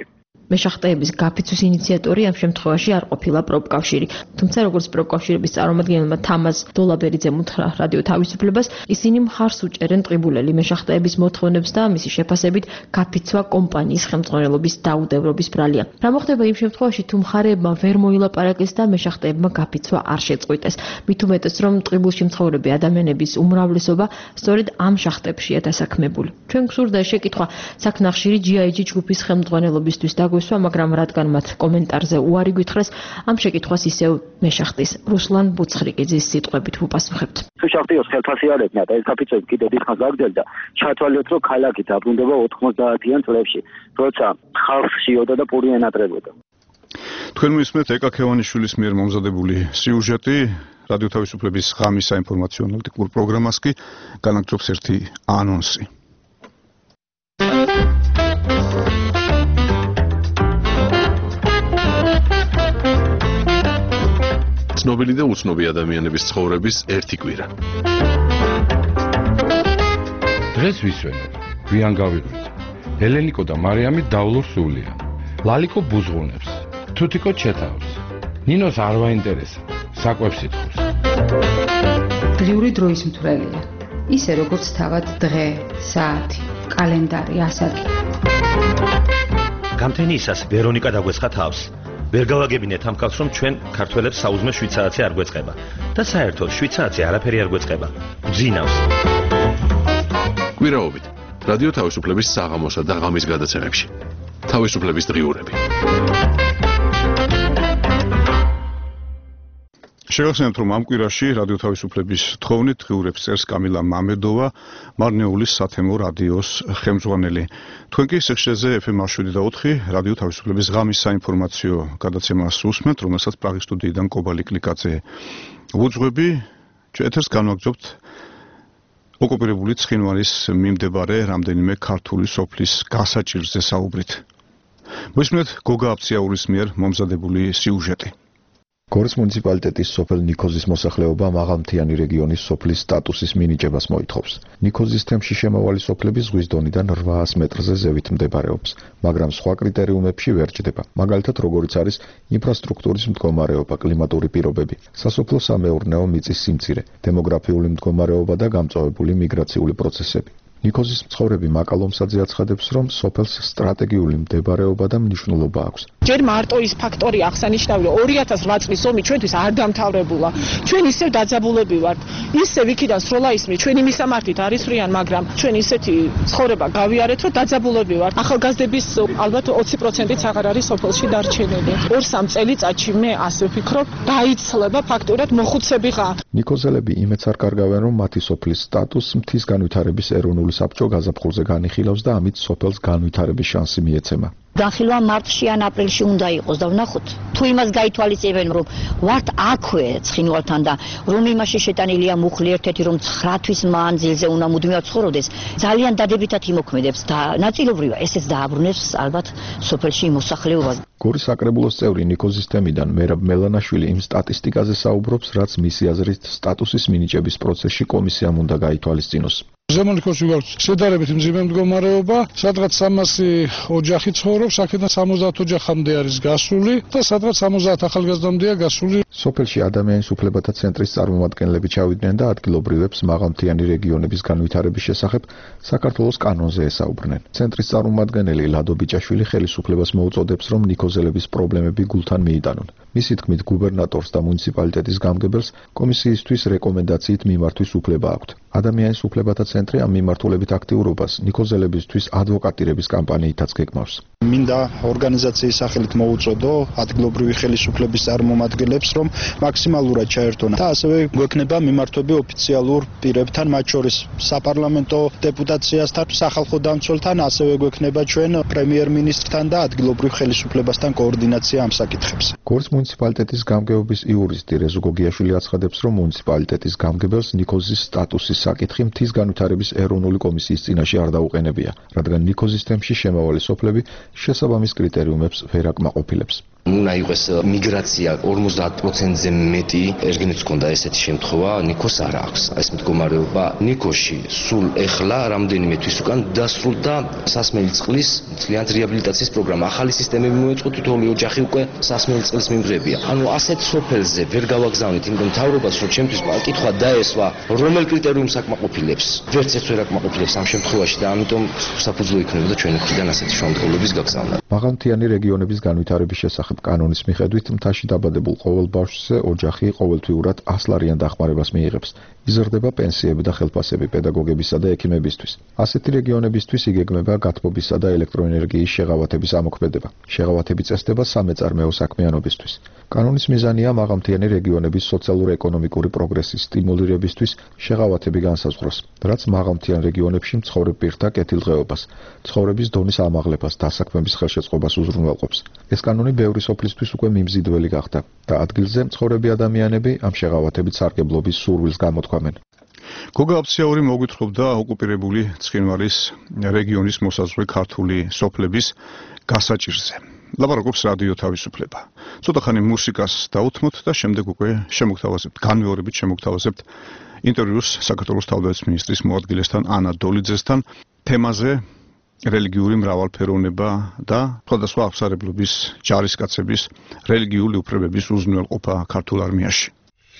[SPEAKER 13] მეშახტეების გაფიცვის ინიციატორი ამ შემთხვევაში არ ყოფილა პროფკავშირი. თუმცა როგორც პროფკავშირების წარმომადგენელმა თამაზ დოლაბერიძემ უთხრა რადიო თავისუფლებას, ისინი მხარს უჭერენ ტყიბულელი მეშახტეების მოთხოვნებს და მისი შეფასებით გაფიცვა კომპანიის ხელმძღვანელობის დაუდევრობის ბრალია. რა მოხდება იმ შემთხვევაში, თუ მხარეებმა ვერ მოილაპარაკეს და მეშახტეებმა გაფიცვა არ შეწყვიტეს? მით უმეტეს, რომ ტყიბულში მცხოვრები ადამიანების უმრავლესობა სწორედ ამ შახტებშია დასაქმებული. ჩვენ გვსურდა შეკითხვა საქნახშირი GIG ჯგუფის ხელმძღვანელობისთვის დაგვესვა, მაგრამ რადგან მათ კომენტარზე უარი გითხრეს, ამ შეკითხვას ისევ მეშახტის რუსლან ბუცხრიკიძის სიტყვებით ვუპასუხებთ.
[SPEAKER 5] თუ შახტიოს ხელფასიანებმა და ეს გაფიცვები კიდე დიდხანს გაგრძელდა, ჩათვალეთ, რომ ქალაქი დაბრუნდება 90-იან წლებში, როცა ხალხს შიოდა და პური ენატრებოდა.
[SPEAKER 1] თქვენ მოისმენთ ეკა ქევანიშვილის მიერ მომზადებული სიუჟეტი რადიო თავისუფლების ღამის საინფორმაციო ანალიტიკურ პროგრამას კი განაგრძობს ერთი ანონსი.
[SPEAKER 7] ცნობილი და უცნობი ადამიანების ცხოვრების ერთი კვირა.
[SPEAKER 16] დღეს ვისვენებ, გვიან გავიღვიძ. ელენიკო და მარიამი დავლურ სულია. ლალიკო ბუზღუნებს, თუთიკო ჩეთავს. ნინოს არ ვაინტერესა, საკვებს ითხოვს.
[SPEAKER 17] დღიური დროის მთვრელია. ისე როგორც თავად დღე, საათი, კალენდარი, ასაკი.
[SPEAKER 18] გამთენიისას ვერონიკა დაგვეცხა თავს. ვერ გავაგებინეთ ამ ხალხს, რომ ჩვენ ქართველებს საუზმე შვიცარაცი არ გვეწყება და საერთოდ შვიცარაცი არაფერი არ გვეწყება. გძინავს.
[SPEAKER 7] კვირაობით რადიო თავისუფლების საღამოსა და ღამის გადაცემებში. თავისუფლების დღიურები.
[SPEAKER 1] შეგახსენებთ, რომ ამ კვირაში რადიო თავისუფლების თხოვნით დღიურებს წერს კამილა მამედოვა, მარნეულის სათემო რადიოს ხელმძღვანელი. თქვენ კი სიხშირეზე FM 107.4 რადიო თავისუფლების ღამის საინფორმაციო გადაცემას უსმენთ, რომელსაც პრაღის სტუდიიდან კობალი კლიკაძე უძღვები. ეთერს განვაგრძობთ ოკუპირებული ცხინვალის მიმდებარე რამდენიმე ქართული სოფლის გასაჭირზე საუბრით. მოისმენთ გოგა აფციაურის მიერ მომზადებული სიუჟეტი.
[SPEAKER 19] გორის მუნიციპალიტეტის სოფელ ნიქოზის მოსახლეობა მაღალმთიანი რეგიონის სოფლის სტატუსის მინიჭებას მოითხოვს. ნიქოზის თემში შემავალი სოფლები ზღვის დონიდან 800 მეტრზე ზევით მდებარეობს, მაგრამ სხვა კრიტერიუმებში ვერ ჭდება. მაგალითად, როგორიც არის ინფრასტრუქტურის მდგომარეობა, კლიმატური პირობები, სასოფლო-სამეურნეო მიწის სიმცირე, დემოგრაფიული მდგომარეობა და გამწვავებული მიგრაციული პროცესები. ნიქოზის მცხოვრები მაკალომსაძე აცხადებს, რომ სოფელს სტრატეგიული მდებარეობა და მნიშვნელობა აქვს.
[SPEAKER 20] ჯერ მარტო ის ფაქტორი აღსანიშნავია, 2008 წლის ომი ჩვენთვის არ დამთავრებულა. ჩვენ ისევ დაძაბულები ვართ. ისევ იქიდან სროლა ისმის, ჩვენი მისამართით არის რიან, მაგრამ ჩვენ ისეთი ცხოვრება გავიარეთ, რომ დაძაბულები ვართ. ახალგაზრდების ალბათ 20%-იც აღარ არის სოფელში დარჩენილი. 2-3 წელიწადში მე ასე ვფიქრობ, დაიცლება ფაქტურად მოხუცებიღა.
[SPEAKER 19] ნიქოზელები იმეც არ კარგავენ, რომ მათი სოფლის სტატუსს მთის განვითარების ეროვნული საბჭო გაზაფხულზე განიხილავს და ამით სოფელს განვითარების შანსი მიეცემა.
[SPEAKER 21] განხილვა მარტში ან აპრილში უნდა იყოს და ვნახოთ თუ იმას გაითვალისწინებენ რომ ვართ აქვე ცხინვალთან და რომ იმაში შეტანილია მუხლი ერთ-ერთი რომ 9 თვის მანძილზე უნდა მუდმივად ცხოვრობდეს ძალიან დადებითად იმოქმედებს და ნაწილობრივად ესეც დააბრუნებს ალბათ სოფელში მოსახლეობას.
[SPEAKER 19] გორის საკრებულოს წევრი ნიქოზის თემიდან მერაბ მელანაშვილი იმ სტატისტიკაზე საუბრობს, რაც მისი აზრით სტატუსის მინიჭების პროცესში კომისიამ უნდა გაითვალისწინოს.
[SPEAKER 22] ზემო ნიქოზში გვაქვს შედარებით მძიმე მდგომარეობა, სადღაც 300 ოჯახი ცხოვრობს, აქედან 70 ოჯახამდე არის გასული და სადღაც 70 ახალგაზრდამდეა გასული.
[SPEAKER 19] სოფელში ადამიანის უფლებათა ცენტრის წარმომადგენლები ჩავიდნენ და ადგილობრივებს მაღალმთიანი რეგიონების განვითარების შესახებ საქართველოს კანონზე ესაუბრნენ. ცენტრის წარმომადგენელი ლადო ბიჭაშვილი ხელისუფლებას მოუწოდებს, რომ ნიქოზელების პრობლემები გულთან მიიტანონ. მისი თქმით, გუბერნატორს და მუნიციპალიტეტის გამგებელს კომისიისთვის რეკომენდაციით მიმართვის უფლება აქვთ. ადამიანის უფლებათა ცენტრი ამ მიმართულებით აქტიურობას ნიქოზელებისთვის ადვოკატირების კამპანიითაც გეგმავს.
[SPEAKER 23] მინდა ორგანიზაციის სახელით მოუწოდო ადგილობრივი ხელისუფლების წარმომადგენლებს, რომ მაქსიმალურად ჩაერთონ და ასევე გვექნება მიმართვები ოფიციალურ პირებთან, მათ შორის საპარლამენტო დეპუტაციასთან, სახალხო დამცველთან, ასევე გვექნება ჩვენ პრემიერ-მინისტრთან და ადგილობრივ ხელისუფლებასთან კოორდინაცია ამ საკითხებზე.
[SPEAKER 19] გორის მუნიციპალიტეტის გამგეობის იურისტი რეზო გოგიაშვილი აცხადებს, რომ მუნიციპალიტეტის გამგებელს ნიქოზის სტატუსის საკითხი მთის განვითარების ეროვნული კომისიის წინაშე არ დაუყენებია, რადგან ნიქოზის თემში შემავალი სოფლები შესაბამის კრიტერიუმებს ვერ აკმაყოფილებს.
[SPEAKER 2] უნდა იყოს მიგრაცია 50%-ზე მეტი, ერგენიც გქონდა ესეთი შემთხვევა, ნიკოს არ აქვს. ეს მდგომარეობა ნიკოში სულ ეხლა რამდენიმე თვის უკან დასრულდა სასმელი წყლის მთლიანად რეაბილიტაციის პროგრამა. ახალი სისტემები მოეწყო, თითოეული ოჯახი უკვე სასმელი წყლის მიმღებია. ანუ ასეთ სოფელზე ვერ გავაგზავნით, იმიტომ მთავრობას რომ ჩემთვის კითხვა დაესვა, რომელ კრიტერიუმს აკმაყოფილებს. ვერც ერთს ვერ აკმაყოფილებს ამ შემთხვევაში და ამიტომ საფუძვლო იქნებოდა ჩვენი მხრიდან ასეთი შუამდგომლობის გაგზავნა.
[SPEAKER 19] მაღალმთიანი რეგიონების განვითარების შესახებ კანონის მიხედვით მთაში დაბადებულ ყოველ ბავშვზე ოჯახი ყოველთვიურად 100 ლარიან დახმარებას მიიღებს. იზრდება პენსიები და ხელფასები პედაგოგებისა და ექიმებისთვის. ასეთი რეგიონებისთვის იგეგმება გათბობისა და ელექტროენერგიის შეღავათების ამოქმედება. შეღავათები წესდება სამეწარმეო საქმიანობისთვის. კანონის მიზანია მაღალმთიანი რეგიონების სოციალურ-ეკონომიკური პროგრესის სტიმულირებისთვის შეღავათები განსაზღვროს, რაც მაღალმთიან რეგიონებში მცხოვრებ პირთა კეთილდღეობას, ცხოვრების დონის ამაღლებას, დასაქმების ხელშეწყობას უზრუნველყოფს. ეს კანონი ბევრი სოფლისთვის უკვე მიმზიდველი გახდა და ადგილზე მცხოვრები ადამიანები ამ შეღავათებით სარგებლობის სურვილს გამოთქვამენ.
[SPEAKER 1] გოგა აფციაური მოგვითხრობდა ოკუპირებული ცხინვალის რეგიონის მოსაზღვრე ქართული სოფლების გასაჭირზე. ლაპარაკობს რადიო თავისუფლება. ცოტა ხანი მუსიკას დაუთმოთ და შემდეგ უკვე შემოგთავაზებთ, განმეორებით შემოგთავაზებთ ინტერვიუს საქართველოს თავდაცვის მინისტრის მოადგილესთან ანა დოლიძესთან თემაზე რელიგიური მრავალფეროვნება და სხვადასხვა აღსარებლობის ჯარისკაცების რელიგიული უფლებების უზრუნველყოფა ქართულ არმიაში.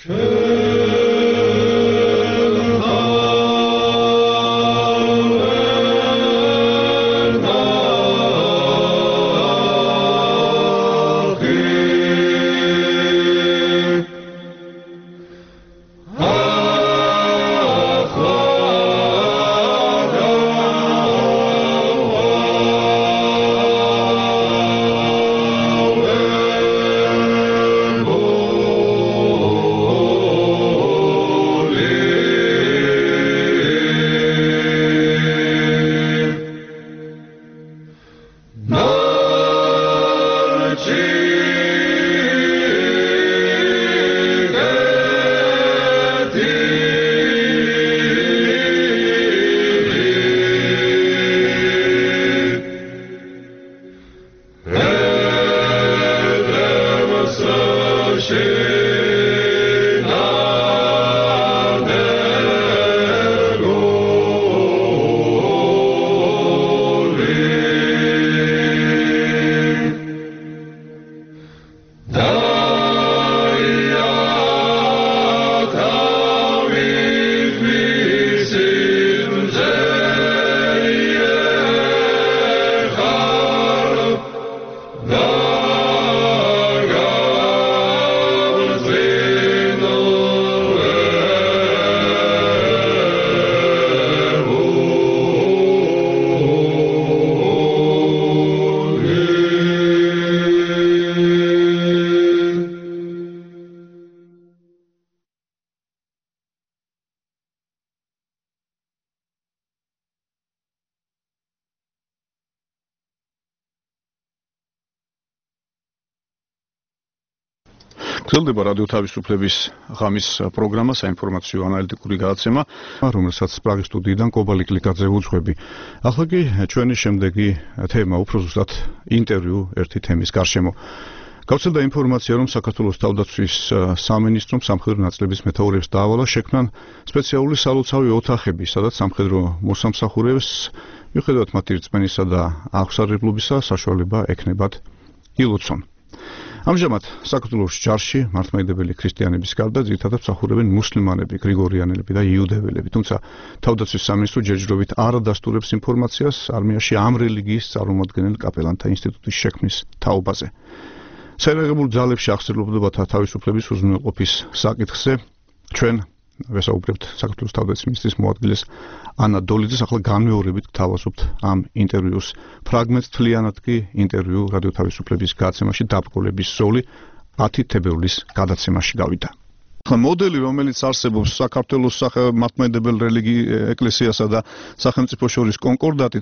[SPEAKER 1] გრძელდება რადიო თავისუფლების ღამის პროგრამა საინფორმაციო ანალიტიკური გადაცემა, რომელსაც პრაღის სტუდიიდან კობალი კლიკაძე უძღვები. ახლა კი ჩვენი შემდეგი თემა, უფრო ზუსტად ინტერვიუ ერთი თემის გარშემო. გავრცელდა ინფორმაცია, რომ საქართველოს თავდაცვის სამინისტრომ სამხედრო ნაწილების მეთაურებს დაავალა შექმნან სპეციალური სალოცავი ოთახები, სადაც სამხედრო მოსამსახურეებს მიუხედავად მათი რწმენისა და აღსარებლობისა საშუალება ექნებათ ილოცონ. ამჟამად საქართველოს ჯარში მართლმადიდებელი ქრისტიანების გარდა ძირითადად მსახურებენ მუსლიმანები, გრიგორიანელები და იუდეველები, თუმცა თავდაცვის სამინისტრო ჯერჯერობით არ ადასტურებს ინფორმაციას არმიაში ამ რელიგიის წარმომადგენელ კაპელანთა ინსტიტუტის შექმნის თაობაზე. საერთაშორისო ძალებში აღსანიშნავად თავისუფლების უზრუნველყოფის საკითხზე ჩვენ ვესაუბრებთ საქართველოს თავდაცვის მინისტრის მოადგილეს ანა დოლიძეს. ახლა განმეორებით გთავაზობთ ამ ინტერვიუს ფრაგმენტს, თლიანად კი ინტერვიუ რადიო თავისუფლების გადაცემაში დაბრკოლების ზოლი 10 თებერვლის გადაცემაში გავიდა. მოდელი, რომელიც არსებობს საქართველოს მართლმადიდებელ ეკლესიასა და სახელმწიფოს შორის კონკორდატით,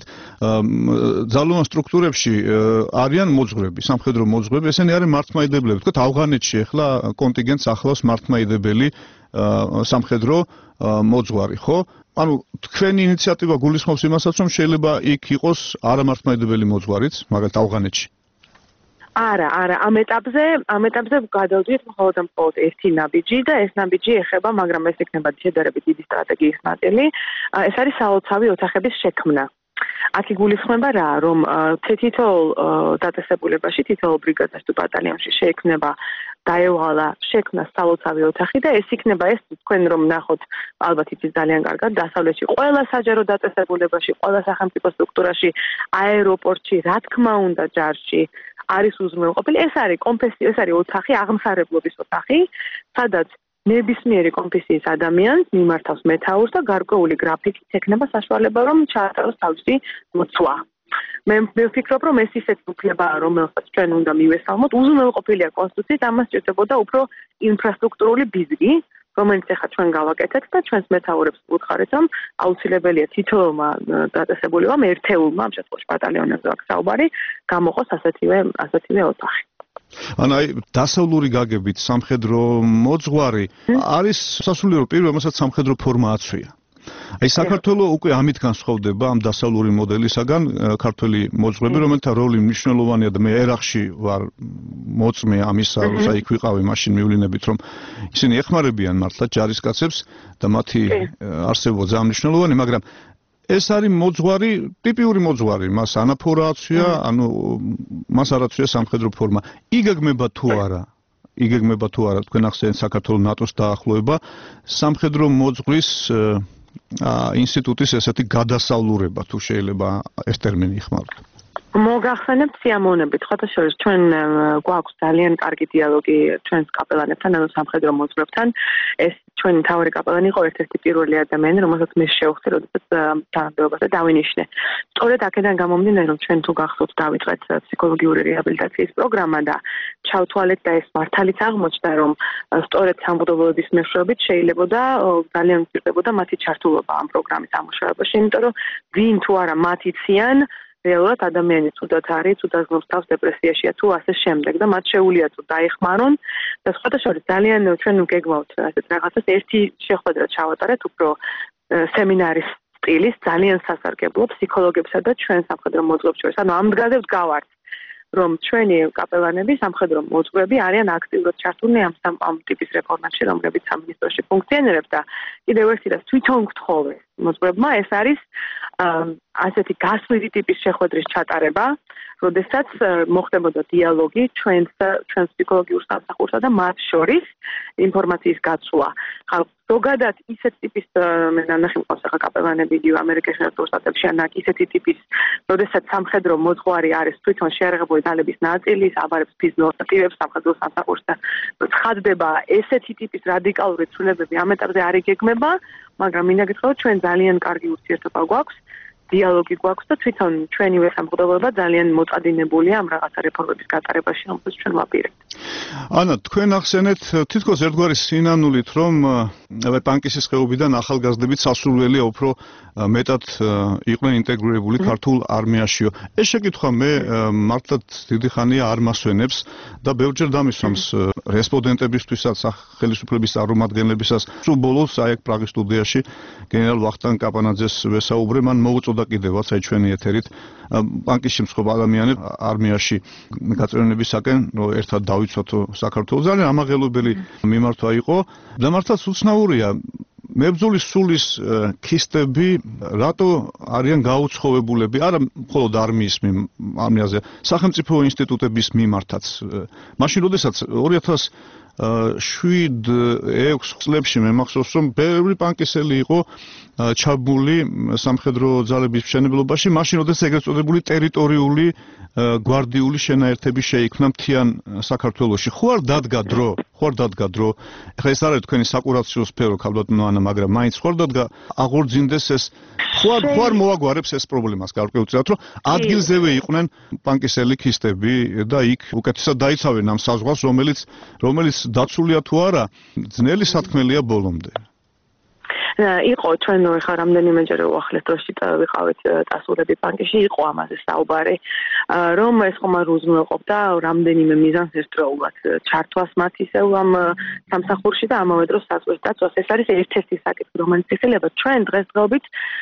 [SPEAKER 1] ძალოვან სტრუქტურებში არიან მოძღვრები, სამხედრო მოძღვრები, ესენი არიან მართლმადიდებლები. თქვათ ავღანეთში ახლა კონტინგენტს ახლავს მართლმადიდებელი სამხედრო მოძღვარი, ხო? ანუ თქვენი ინიციატივა გულისხმობს იმასაც, რომ შეიძლება იქ იყოს არამართლმადიდებელი მოძღვარიც, მაგალითად ავღანეთში.
[SPEAKER 3] არა, ამ ეტაპზე გადავდივით მხოლოდ ერთი ნაბიჯი და ეს ნაბიჯი ეხება, მაგრამ ეს იქნება შედარებით დიდი სტრატეგიის ნაწილი. ეს არის სალოცავი ოთახების შექმნა. აქ იგულისხმება რა, რომ თითოეულ დაწესებულებაში, თითოეულ ბრიგადაში თუ ბატალიონში შეექმნება დაევალა შექმნა სალოცავი ოთახი და ეს იქნება ეს თქვენ რომ ნახოთ, ალბათ იცით ძალიან კარგად, დასავლეთში ყველა საჯარო დაწესებულებაში, ყველა სახელმწიფო სტრუქტურაში, აეროპორტში, რა თქმა უნდა, ჯარში არის უზრუნველყოფილი. ეს არის ოთახი, აღმსარებლობის ოთახი, სადაც ნებისმიერი კონფესიის ადამიანს მიმართავს მეთაურს და გარკვეული გრაფიკით ექნება საშუალება რომ ჩაატაროს თავისი მოცვა. მე ვფიქრობ რომ ეს ისეთ უფლებაა რომელსაც ჩვენ უნდა მივესალმოთ, უზრუნველყოფილია კონსტიტუციით, ამას სჭირდებოდა უფრო ინფრასტრუქტურული ბიზნესი, რომელიც ახლა ჩვენ გავაკეთეთ და ჩვენს მეთაურებს ვუთხარით რომ აუცილებელია თითოეულმა დაწესებულებამ ერთეულმა ამ შემთხვევაში ბატალიონებზე აქვს საუბარი გამოყოს ასეთივე ოთახი.
[SPEAKER 1] აი დასავლური გაგებით სამხედრო მოძღვარი არის სასულიერო პირი, რომელსაც სამხედრო ფორმა აცვია. აი საქართველოს უკვე ამით განსხვავდება ამ დასავლური მოდელისაგან ქართველი მოძღვრები, რომელთა როლი მნიშვნელოვანია და მე ერახში ვარ მოწმე ამისა, როცა იქ ვიყავი, მაშინ მივლინებით რომ ისინი ეხმარებიან მართლა ჯარისკაცებს და მათი არსებობა ძალიან მნიშვნელოვანი, მაგრამ ეს არის მოძღვარი, ტიპიური მოძღვარი, მას ანაფორა აცვია, ანუ მას არ აცვია სამხედრო ფორმა. იგეგმება თუ არა, თქვენ ახსენეთ საქართველოს ნატოს დაახლოება, სამხედრო მოძღვრის ინსტიტუტის ესეთი გადასავლურება, თუ შეიძლება ეს ტერმინი იხმაროთ.
[SPEAKER 3] მოგახსენებთ სიამოვნებით, ხოთა შორის ჩვენ გვაქვს ძალიან კარგი დიალოგი ჩვენს კაპელანებთან, ანუ სამხედრო მოძღვრებთან. ეს ჩვენი მთავარი კაპელანი იყო ერთ-ერთი პირველი ადამიანი, რომელსაც მე შევხვდი, როდესაც თანამდებობაზე დავინიშნე. სწორედ აქედან გამომდინარე, რომ ჩვენ თუ გახსოვთ დავიწყეთ ფსიქოლოგიური რეაბილიტაციის პროგრამა და ჩავთვალეთ და ეს მართალიც აღმოჩნდა, რომ სწორედ სამბრძოლოების მეშვეობით შეიძლებოდა ძალიან მცირდებოდა მათი ჩართულობა ამ პროგრამის ამუშავებაში, იმიტომ რომ ვინ თუ არა მათ იციან რეალურად ადამიანი თუდად არის, თუდად გნობს თავს დეპრესიაშია თუ ასე შემდეგ და მათ შეუძლია თუ დაეხმარონ და სხვათა შორის ძალიან ჩვენ ვგეგმავთ ასეთ რაღაცას ერთი შეხვედრა ჩავატარეთ უფრო სემინარის სტილის ძალიან სასარგებლო ფსიქოლოგებსა და ჩვენ სამხედრო მოძღვრებს შორის ანუ ამ დღეზე ვდგავართ რომ ჩვენი კაპელანები სამხედრო მოძღვრები არიან აქტიურად ჩართულნი ამ ტიპის რეფორმებში, რომლებიც სამინისტროში ფუნქციონირებს და კიდევ ერთი რაც თვითონ გთხოვე მოძღვრებმა ეს არის ასეთი გასვლითი ტიპის შეხვედრის ჩატარება, როდესაც მოხდებოდა დიალოგი ჩვენს ფსიქოლოგიურ სამსახურსა და მათ შორის ინფორმაციის გაცვლა. ზოგადად ისეთ ტიპის მე ნახე მყავს ახლა კაპელანები ამერიკის შეერთებულ შტატებში ან ისეთი ტიპის, როდესაც სამხედრო მოძღვარი არის თვითონ შეიარაღებული ძალების ნაწილი, აბარებს ფიზიოლოგიურ აქტივებს სამხედრო სამსახურს და ცხადდება ესეთი ტიპის რადიკალური ცვლილებები ამ ეტაპზე არ იგეგმება, მაგრამ მინდა გითხრათ ჩვენ ძალიან კარგი ურთიერთობა გვაქვს. დიალოგი გვაქვს და თვითონ ჩვენივე სამხედროება ძალიან მოწადინებულია ამ რაღაცა რეფორმების გატარებაში, რომელსაც ჩვენ ვაპირებთ.
[SPEAKER 1] ანა, თქვენ ახსენეთ თითქოს ერთგვარი სინანულით, რომ პანკისის ხეობიდან ახალგაზრდებით სასურველია უფრო მეტად იყვნენ ინტეგრირებული ქართულ არმიაშიო. ეს შეკითხვა მე მართლაც დიდი ხანია არ მასვენებს და ბევრჯერ დამისვამს რესპონდენტებისთვისაც, ხელისუფლების წარმომადგენლებისას. სულ ბოლოს აი აქ პრაღის სტუდიაში გენერალ ვახტანგ კაპანაძეს ვესაუბრე, მან მოუწოდა კიდევაც აი ჩვენი ეთერით პანკისში მსხვილ ადამიანებს არმიაში გაწევრიანებისაკენ, რომ ერთად დავიცვათო საქართველოს. ძალიან ამაღელვებელი მიმართვა იყო და მართლაც უცნაურია მებრძოლის სულის ქისტები რატო არიან გაუცხოვებულები, არა მხოლოდ არმიაზე, სახელმწიფო ინსტიტუტების მიმართაც. მაშინ როდესაც 2007-6 წლებში მე მახსოვს რომ ბევრი პანკისელი იყო ჩაბმული სამხედრო ძალების მშენებლობაში, მაშინ როდესაც ეგრეთ წოდებული ტერიტორიული გვარდიული შენაერთები შეიქმნა მთიან საქართველოში. ხო არ დადგა დრო? ეხლა ეს არის თქვენი საკურაციო სფერო, ქალბატონო ანა, მაგრამ მაინც ხო არ დადგა აღორძინდეს ეს ხო არ მოაგვარებს ეს პრობლემას გარკვეულწილად, რომ ადგილზევე იყვნენ პანკისელი ქისტები და იქ უკეთესად დაიცავენ ამ საზღვარს, რომელიც დაცულია თუ არა, ძნელი სათქმელია ბოლომდე.
[SPEAKER 3] იყო ჩვენ ხა რამდენიმეჯერ უახლეს დროში ვიყავით წასულები პანკისში, იყო ამაზე საუბარი, რომ ეს ხომ არ უზრუნველყოფდა რამდენიმე მიზანს ერთდროულად ჩართვას მათ ისევ ამ სამსახურში და ამავე დროს საზღვრის დაცვას. ეს არის ერთ-ერთი საკითხი, რომელიც ეხება ჩვენ დღესდღეობით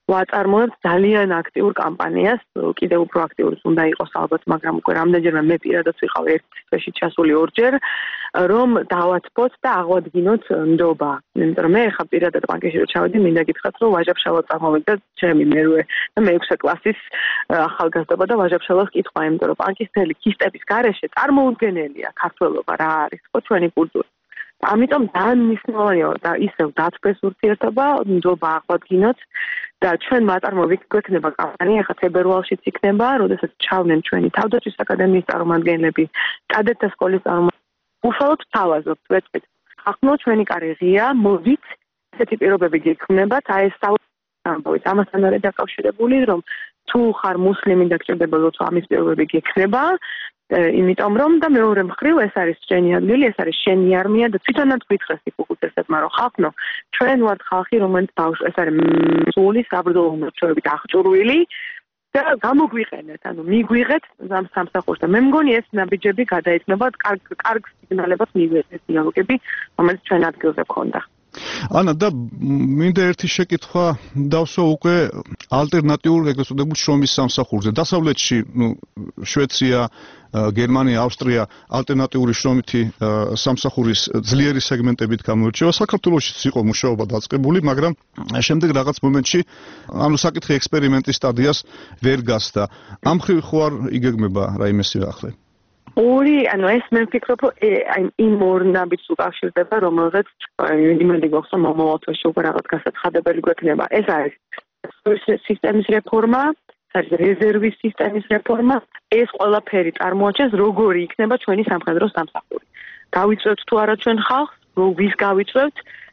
[SPEAKER 3] ვაწარმოებთ ძალიან აქტიურ კამპანიას, კიდევ უფრო აქტიურიც უნდა იყოს ალბათ, მაგრამ უკვე რამდენჯერმე მე პირადად ვიყავ ერთ თვეში ჩასული ორჯერ, რომ დავათბოთ და აღვადგინოთ ნდობა. იმიტომ რომ მე ხა პირადად ბანკში რო ჩავედი, მინდა გითხრათ, რომ ვაჟა-ფშავა წარმოვიდგა ჩემი მერვე და მე-6 კლასის ახალგაზრდობა და ვაჟა-ფშავას კითხვა, იმიტომ რომ ბანკის მთელი ქისტების გარეშე წარმოუდგენელია ქართველობა რა არის, ხო ჩვენი კულტურა. ამიტომ ძალიან მნიშვნელოვანია და ისევ დათბეს ურთიერთობა, ნდობა აღვადგინოთ და ჩვენ მაწარმოებით გვექნება კამპანია, ხა თებერვალშიც იქნება, როდესაც ჩავდნენ ჩვენი თავდაცვის აკადემიის წარმომადგენლები, კადეტთა სკოლის წარმომადგენლები. უშუალოდ თავაზობთ, ვეთქვით, ახლა ჩვენი კარი ღია, მოდით, ესეთი პირობები გექმნებათ, აი ეს ამბავით, ამასთან არის დაკავშირებული, რომ თუ ხარ მუსლიმი და გჭირდება თუ ამის პირობები გექნება, იმიტომ რომ და მეორე მხრივ ეს არის შენი ადგილი, ეს არის შენი არმია და თვითონაც გითხრეს უკუთესებმა რომ ხალხო, ჩვენ ვართ ხალხი, რომელიც ეს არის სული საბრძოლო მორჩილებით აღჭურვილი და გამოგვიყენეთ, ანუ მიგვიღეთ ამ სამსახურს და მე მგონი ეს ნაბიჯები გადაეცნობა კარგ სიგნალებად მივიღეთ დიალოგები, რომელიც ჩვენ ადგილზე გქონდა.
[SPEAKER 1] ანა და მინდა ერთი შეკითხვა დავსვა უკვე ალტერნატიულ ეგრეთ წოდებულ შრომის სამსახურზე. დასავლეთში, შვეიცარია, გერმანია, ავსტრია ალტერნატიული შრომითი სამსახურის ძლიერი სეგმენტებით გამოირჩევა. საქართველოშიც იყო მუშაობა დაწყებული, მაგრამ შემდეგ რაღაც მომენტში, ანუ საკითხი ექსპერიმენტის სტადიას ვერ გასდა. ამ მხრივ ხო არ იგეგმება რაიმე სიახლე?
[SPEAKER 3] ანუ ეს მე ვფიქრობ, იმ ორ ნაბიჯს უკავშირდება, რომელზეც იმედი გვაქვს, რომ მომავალ თვეში უკვე რაღაც გასაცხადებელი გვექნება. ეს არის სისტემის რეფორმა, არის რეზერვის სისტემის რეფორმა. ეს ყველაფერი წარმოაჩენს, როგორი იქნება ჩვენი სამხედრო სამსახური. გავიწევთ თუ არა ჩვენ ხალხს, ვის გავიწევთ,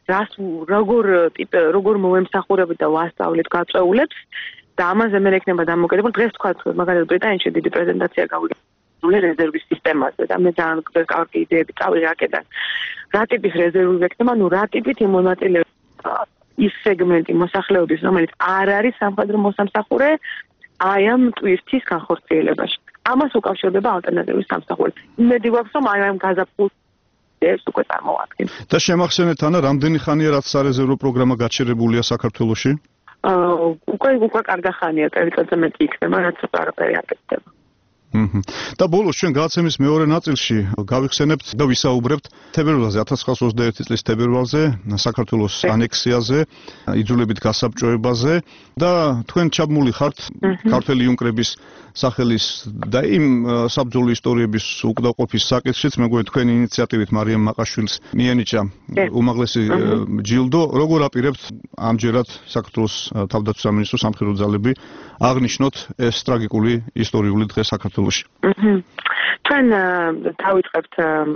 [SPEAKER 3] როგორ მოვემსახურებით და ვასწავლეთ გაწეულებს და ამაზე მე ექნება დამოკიდებული. დღეს თქვა, მაგალითად ბრიტანეთში დიდი პრეზენტაცია გავიგე რეზერვის სისტემაზე და მე ძალიან კარგი იდეები წავიღე აქედან. რა ტიპის რეზერვი ვექნება, რა ტიპით იმონაწილეებს ის სეგმენტი მოსახლეობის, რომელიც არ არის სამხედრო მოსამსახურე, აი ამ ტვირთის განხორციელებაში. ამას უკავშირდება ალტერნატივის სამსახური. იმედი გვაქვს, რომ აი ამ გაზაფხულს უკვე წარმოვადგენ.
[SPEAKER 1] და შემახსენეთ ანა, რამდენი ხანია რაც სარეზერვო პროგრამა გაჩერებულია საქართველოში?
[SPEAKER 3] უკვე კარგი ხანია, წელიწადზე მეტი იქნება, რაც არაფერი არ გეცდება.
[SPEAKER 1] და ბოლოს ჩვენ გადაცემის მეორე ნაწილში გავიხსენებთ და ვისაუბრებთ თებერვალზე 1921 წლის თებერვალზე საქართველოს ანექსიაზე, იძულებით გასაბჭოებაზე და თქვენ ჩაბმული ხართ ქართველი იუნკრების სახელის და იმ საბრძოლო ისტორიების უკდაყოფის საკითხშიც, მეგონი თქვენი ინიციატივით მარიამ მაყაშვილს მიენიჭა უმაღლესი ჯილდო. როგორ აპირებთ ამჯერად საქართველოს თავდაცვის სამინისტროს სამხედრო ძალები აღნიშნოთ ეს ტრაგიკული ისტორიული დღე საქართველოში?
[SPEAKER 3] ჩვენ დავიწყებთ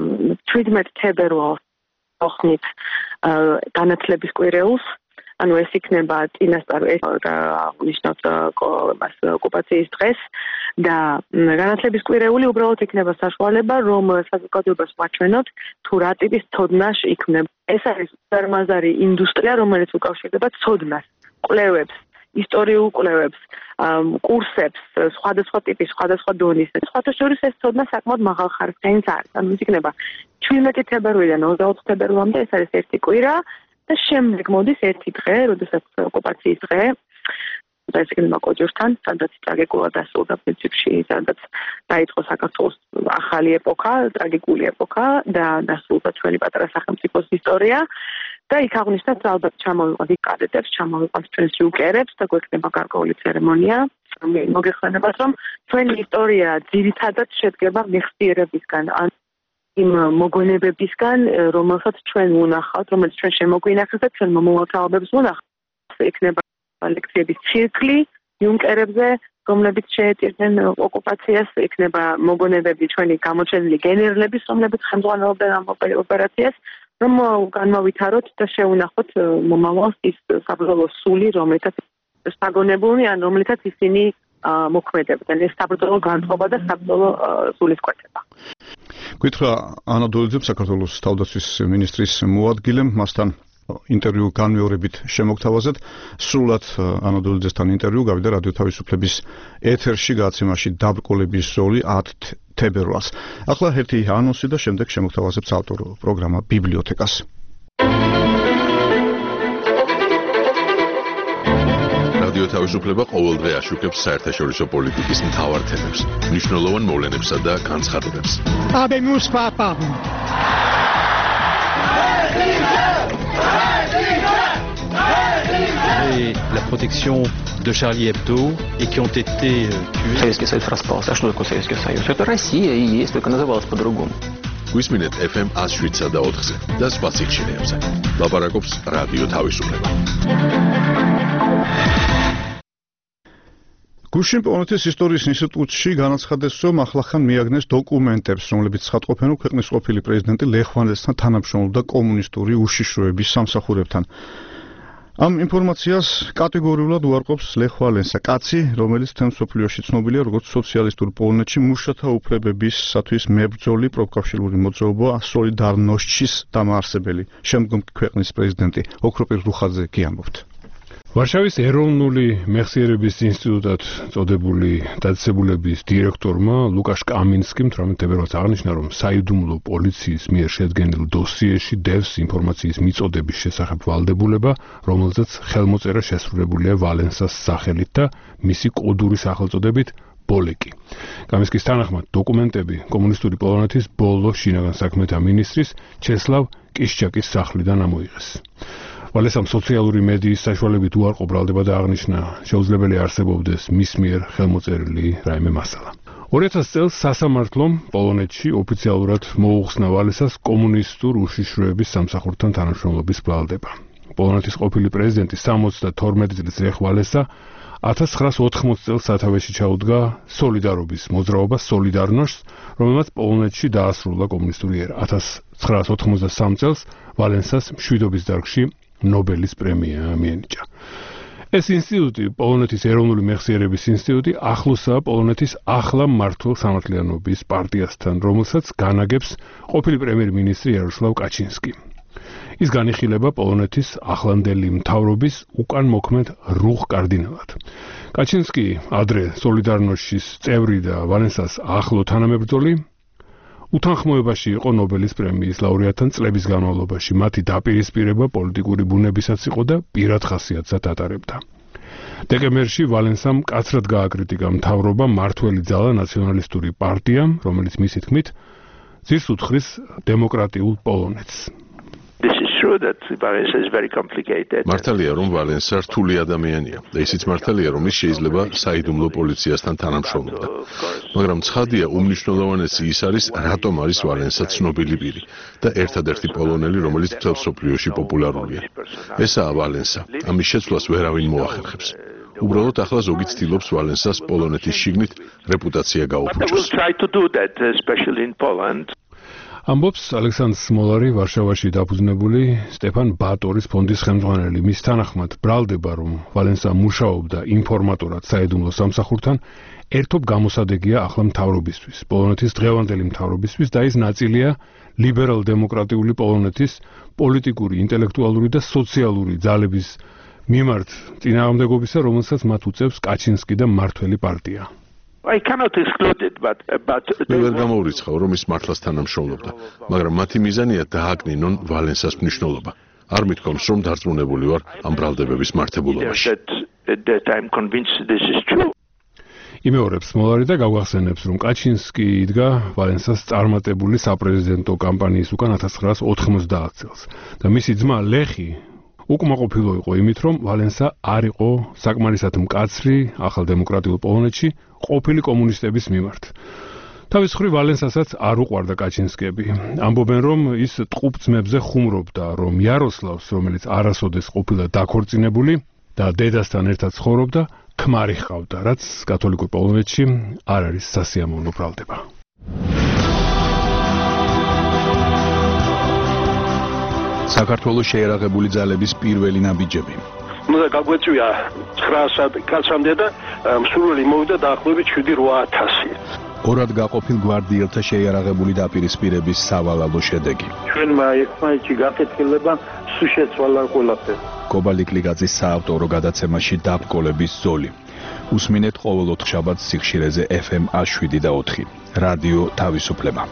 [SPEAKER 3] 17 თებერვალს ხნით განათლების კვირეულს. ანუ ეს იქნება წინასწარ აღნიშნავთ ოკუპაციის დღეს და განათლების კვირეული უბრალოდ იქნება საშუალება, რომ საზოგადოებას ვაჩვენოთ თუ რა ტიპის ცოდნა იქნება. ეს არის ფარმაზარი ინდუსტრია, რომელიც უკავშირდება ცოდნას, კვლევებს, ისტორიულ კვლევებს, კურსებს, სხვადასხვა ტიპის, სხვადასხვა დონის. სხვათა შორის ეს ცოდნა საკმაოდ მაღალხარისხიანი არის. ანუ ის იქნება 17 თებერვალიდან 20 თებერვალამდე, ეს არის ერთი კვირა. და შემდეგ მოდის ერთი დღე, როდესაც ოკუპაციის დღე, და ეს იქნება კოჯორთან, სადაც ტრაგიკულად დასრულდა პრინციპში, სადაც დაიწყო საქართველოს ახალი ეპოქა, ტრაგიკული ეპოქა და დასრულდა ჩვენი პატარა სახელმწიფოს ისტორია და იქ აღნიშნავს ალბათ ჩამოვიყვანთ კადეტებს, ჩამოვიყვანთ ჩვენს იუკერებს და გვექნება გარკვეული ცერემონია. მოგეხსენებათ, რომ ჩვენი ისტორია ძირითადად შედგება მეხსიერებისგან, იმ მოგონებებისგან, რომელსაც ჩვენ ვუნახავთ, რომელიც ჩვენ შემოგვინახეთ და ჩვენ მომავალთაობებს ვუნახავთ. იქნება ლექციების ციკლი იუნკერებზე, რომლებიც შეეტირდნენ ოკუპაციას, იქნება მოგონებები ჩვენი გამოჩენილი გენერლების, რომლებიც ხელმძღვანელობდნენ ამ ოპერაციას, რომ განმავითაროთ და შევუნახოთ მომავალს ის საბრძოლო სული, რომელთაც საგონებულნი, ან რომლითაც ისინი მოქმედებდნენ. ეს საბრძოლო განწყობა და საბრძოლო სულის კვეთება.
[SPEAKER 1] გითხრა ანა დოლიძემ, საქართველოს თავდაცვის მინისტრის მოადგილემ, მასთან ინტერვიუ განმეორებით შემოგთავაზეთ. სრულად ანა დოლიძესთან ინტერვიუ გავიდა რადიო თავისუფლების ეთერში გადაცემაში დაბრკოლების ზოლი 10 თებერვალს. ახლა ერთი ანონსი და შემდეგ შემოგთავაზებთ ავტორ პროგრამა ბიბლიოთეკას.
[SPEAKER 7] რადიო თავისუფლება ყოველდღე აშუქებს საერთაშორისო პოლიტიკის მთავარ თემებს, მნიშვნელოვან მოვლენებსა და განცხადებებს.
[SPEAKER 4] Habemus papam.
[SPEAKER 6] Et la protection de Charlie Hebdo et qui ont été tués.
[SPEAKER 8] Советский Союз распался. А что такое Советский Союз? Это Россия и есть, только называлась по-другому.
[SPEAKER 7] გვისმინეთ FM 107-ზე და 4-ზე და სხვა სიხშირეებზე. ლაპარაკობს რადიო თავისუფლება.
[SPEAKER 1] გუშინ პოლონეთის ისტორიის ინსტიტუტში განაცხადეს, რომ ახლახან მიაგნეს დოკუმენტებს, რომლებიც ცხადყოფენ, რომ ქვეყნის ყოფილი პრეზიდენტი ლეხ ვალენსთან თანამშრომლობდა კომუნისტური უშიშროების სამსახურებთან. ამ ინფორმაციას კატეგორიულად უარყოფს ლეხ ვალენსა, კაცი, რომელიც თემ მსოფლიოში ცნობილია როგორც სოციალისტურ პოლონეთში მუშათა უფლებებისათვის მებრძოლი პროფკავშირული მოძრაობა სოლიდარნოშჩის დამაარსებელი. შემდგომ ქვეყნის პრეზიდენტი ოქროპირ რუხაძე კი ამბობთ.
[SPEAKER 24] ვარშავის ეროვნული მეხსიერების ინსტიტუტად წოდებული დაწესებულების დირექტორმა ლუკაშ კამინსკიმ 18 თებერვალს აღნიშნა, რომ საიდუმლო პოლიციის მიერ შედგენილ დოსიეში დევს ინფორმაციის მიწოდების შესახებ ვალდებულება, რომელზეც ხელმოწერა შესრულებულია ვალენსას სახელით და მისი კოდური სახელწოდებით ბოლეკი. კამინსკის თანახმად დოკუმენტები კომუნისტური პოლონეთის ბოლო შინაგან საქმეთა მინისტრის ჩესლავ კიშჩაკის სახლიდან ამოიღეს. ვალენსამ სოციალური მედიის საშუალებით უარყო ბრალდება და აღნიშნა, შეუძლებელი არსებობდეს მის მიერ ხელმოწერილი რაიმე მასალა. 2000 წელს სასამართლომ პოლონეთში ოფიციალურად მოუხსნა ვალენსას კომუნისტურ უშიშროების სამსახურთან თანამშრომლობის ბრალდება. პოლონეთის ყოფილი პრეზიდენტი 72 წლის ლეხ ვალენსა 1980 წელს სათავეში ჩაუდგა სოლიდარობის მოძრაობა სოლიდარნოშს, რომელმაც პოლონეთში დაასრულა კომუნისტური ერა. 1983 წელს ვალენსას მშვიდობის დარგში ნობელის პრემია მიენიჭა. ეს ინსტიტუტი, პოლონეთის ეროვნული მეხსიერების ინსტიტუტი, ახლოსაა პოლონეთის ახლა მმართველ სამართლიანობის პარტიასთან, რომელსაც განაგებს ყოფილი პრემიერ-მინისტრი იაროსლავ კაჩინსკი. ის განიხილება პოლონეთის ახლანდელი მთავრობის უკან მოქმედ რუხ კარდინალად. კაჩინსკი ადრე სოლიდარნოშის წევრი და ვალენსას ახლო თანამებრძოლი უთანხმოებაში იყო ნობელის პრემიის ლაურეატთან წლების განმავლობაში. მათი დაპირისპირება პოლიტიკური ბუნებისაც იყო და პირად ხასიათსაც ატარებდა. დეკემბერში ვალენსამ მკაცრად გააკრიტიკა მთავრობა მართველი ძალა ნაციონალისტური პარტია, რომელიც მისი თქმით ძირს უძღვრის დემოკრატიულ პოლონეთს.
[SPEAKER 7] მართალია, რომ ვალენსა რთული ადამიანია და ისიც მართალია, რომ ის შეიძლება საიდუმლო პოლიციასთან თანამშრომლობდა. მაგრამ ცხადია, უმნიშვნელოვანესი ის არის, რატომ არის ვალენსა ცნობილი პირი და ერთადერთი პოლონელი, რომელიც მთელ მსოფლიოში პოპულარულია. ესაა ვალენსა. ამის შეცვლას ვერავინ მოახერხებს. უბრალოდ ახლა ზოგი ცდილობს ვალენსას პოლონეთის შიგნით რეპუტაცია გაუფუჭოს.
[SPEAKER 24] ამბობს ალექსანდრ სმოლარი, ვარშავაში დაფუძნებული სტეფან ბატორის ფონდის ხელმძღვანელი. მის თანახმად, ბრალდება, რომ ვალენსა მუშაობდა ინფორმატორად საიდუმლო სამსახურთან, ერთობ გამოსადეგია ახლა მთავრობისთვის, პოლონეთის დღევანდელი მთავრობისთვის და ის ნაწილია ლიბერალ-დემოკრატიული პოლონეთის პოლიტიკური, ინტელექტუალური და სოციალური ძალების მიმართ წინააღმდეგობისა, რომელსაც მათ უწევს კაჩინსკი და მმართველი პარტია.
[SPEAKER 11] I cannot exclude it, but
[SPEAKER 7] მე ვერ გამოურიცხავ, რომ ის მართლაც თანამშრომლობდა, მაგრამ მათი მიზანია დააკნინონ ვალენსას მნიშვნელობა. არ მithkoms, რომ დარწმუნებული ვარ ამ ბრალდებების მართებულობაში.
[SPEAKER 24] იმეორებს სმოლარი და გავახსენებს, რომ კაჩინსკი იდგა ვალენსას წარმატებული საპრეზიდენტო კამპანიის უკან 1990 წელს და მისი ძმა ლეხი უკმაყოფილო იყო იმით, რომ ვალენსა არ იყო საკმარისად მკაცრი ახალ დემოკრატიულ პოლონეთში ყოფილი კომუნისტების მიმართ. თავის მხრივ ვალენსასაც არ უყვარდა კაჩინსკები. ამბობენ, რომ ის ტყუპ ძმებზე ხუმრობდა, რომ იაროსლავს, რომელიც არასოდეს ყოფილა დაქორწინებული და დედასთან ერთად ცხოვრობდა, ქმარი ჰყავდა, რაც კათოლიკურ პოლონეთში არ არის სასიამოვნო ბრალდება.
[SPEAKER 25] საქართველოს შეერაღებული ძალების პირველი ნაბიჯები.
[SPEAKER 26] უნდა გაგვეწვია 900 კაცამდე და მსურველი მოვიდა დაახლოებით 7-8000.
[SPEAKER 25] ორად გაყოფილ გვარდიელთა შეიარაღებული დაპირისპირების სავალალო შედეგი.
[SPEAKER 26] ჩვენმა ერთმანეთში გაკეთილება სულ შეცვალა ყველაფერი.
[SPEAKER 25] კობალიკლიგაძის საავტორო გადაცემაში დაბკოლების ზოლი. უსმინეთ ყოველ ოთხშაბათს სიხშირეზე FM 107 და 4. რადიო თავისუფლება.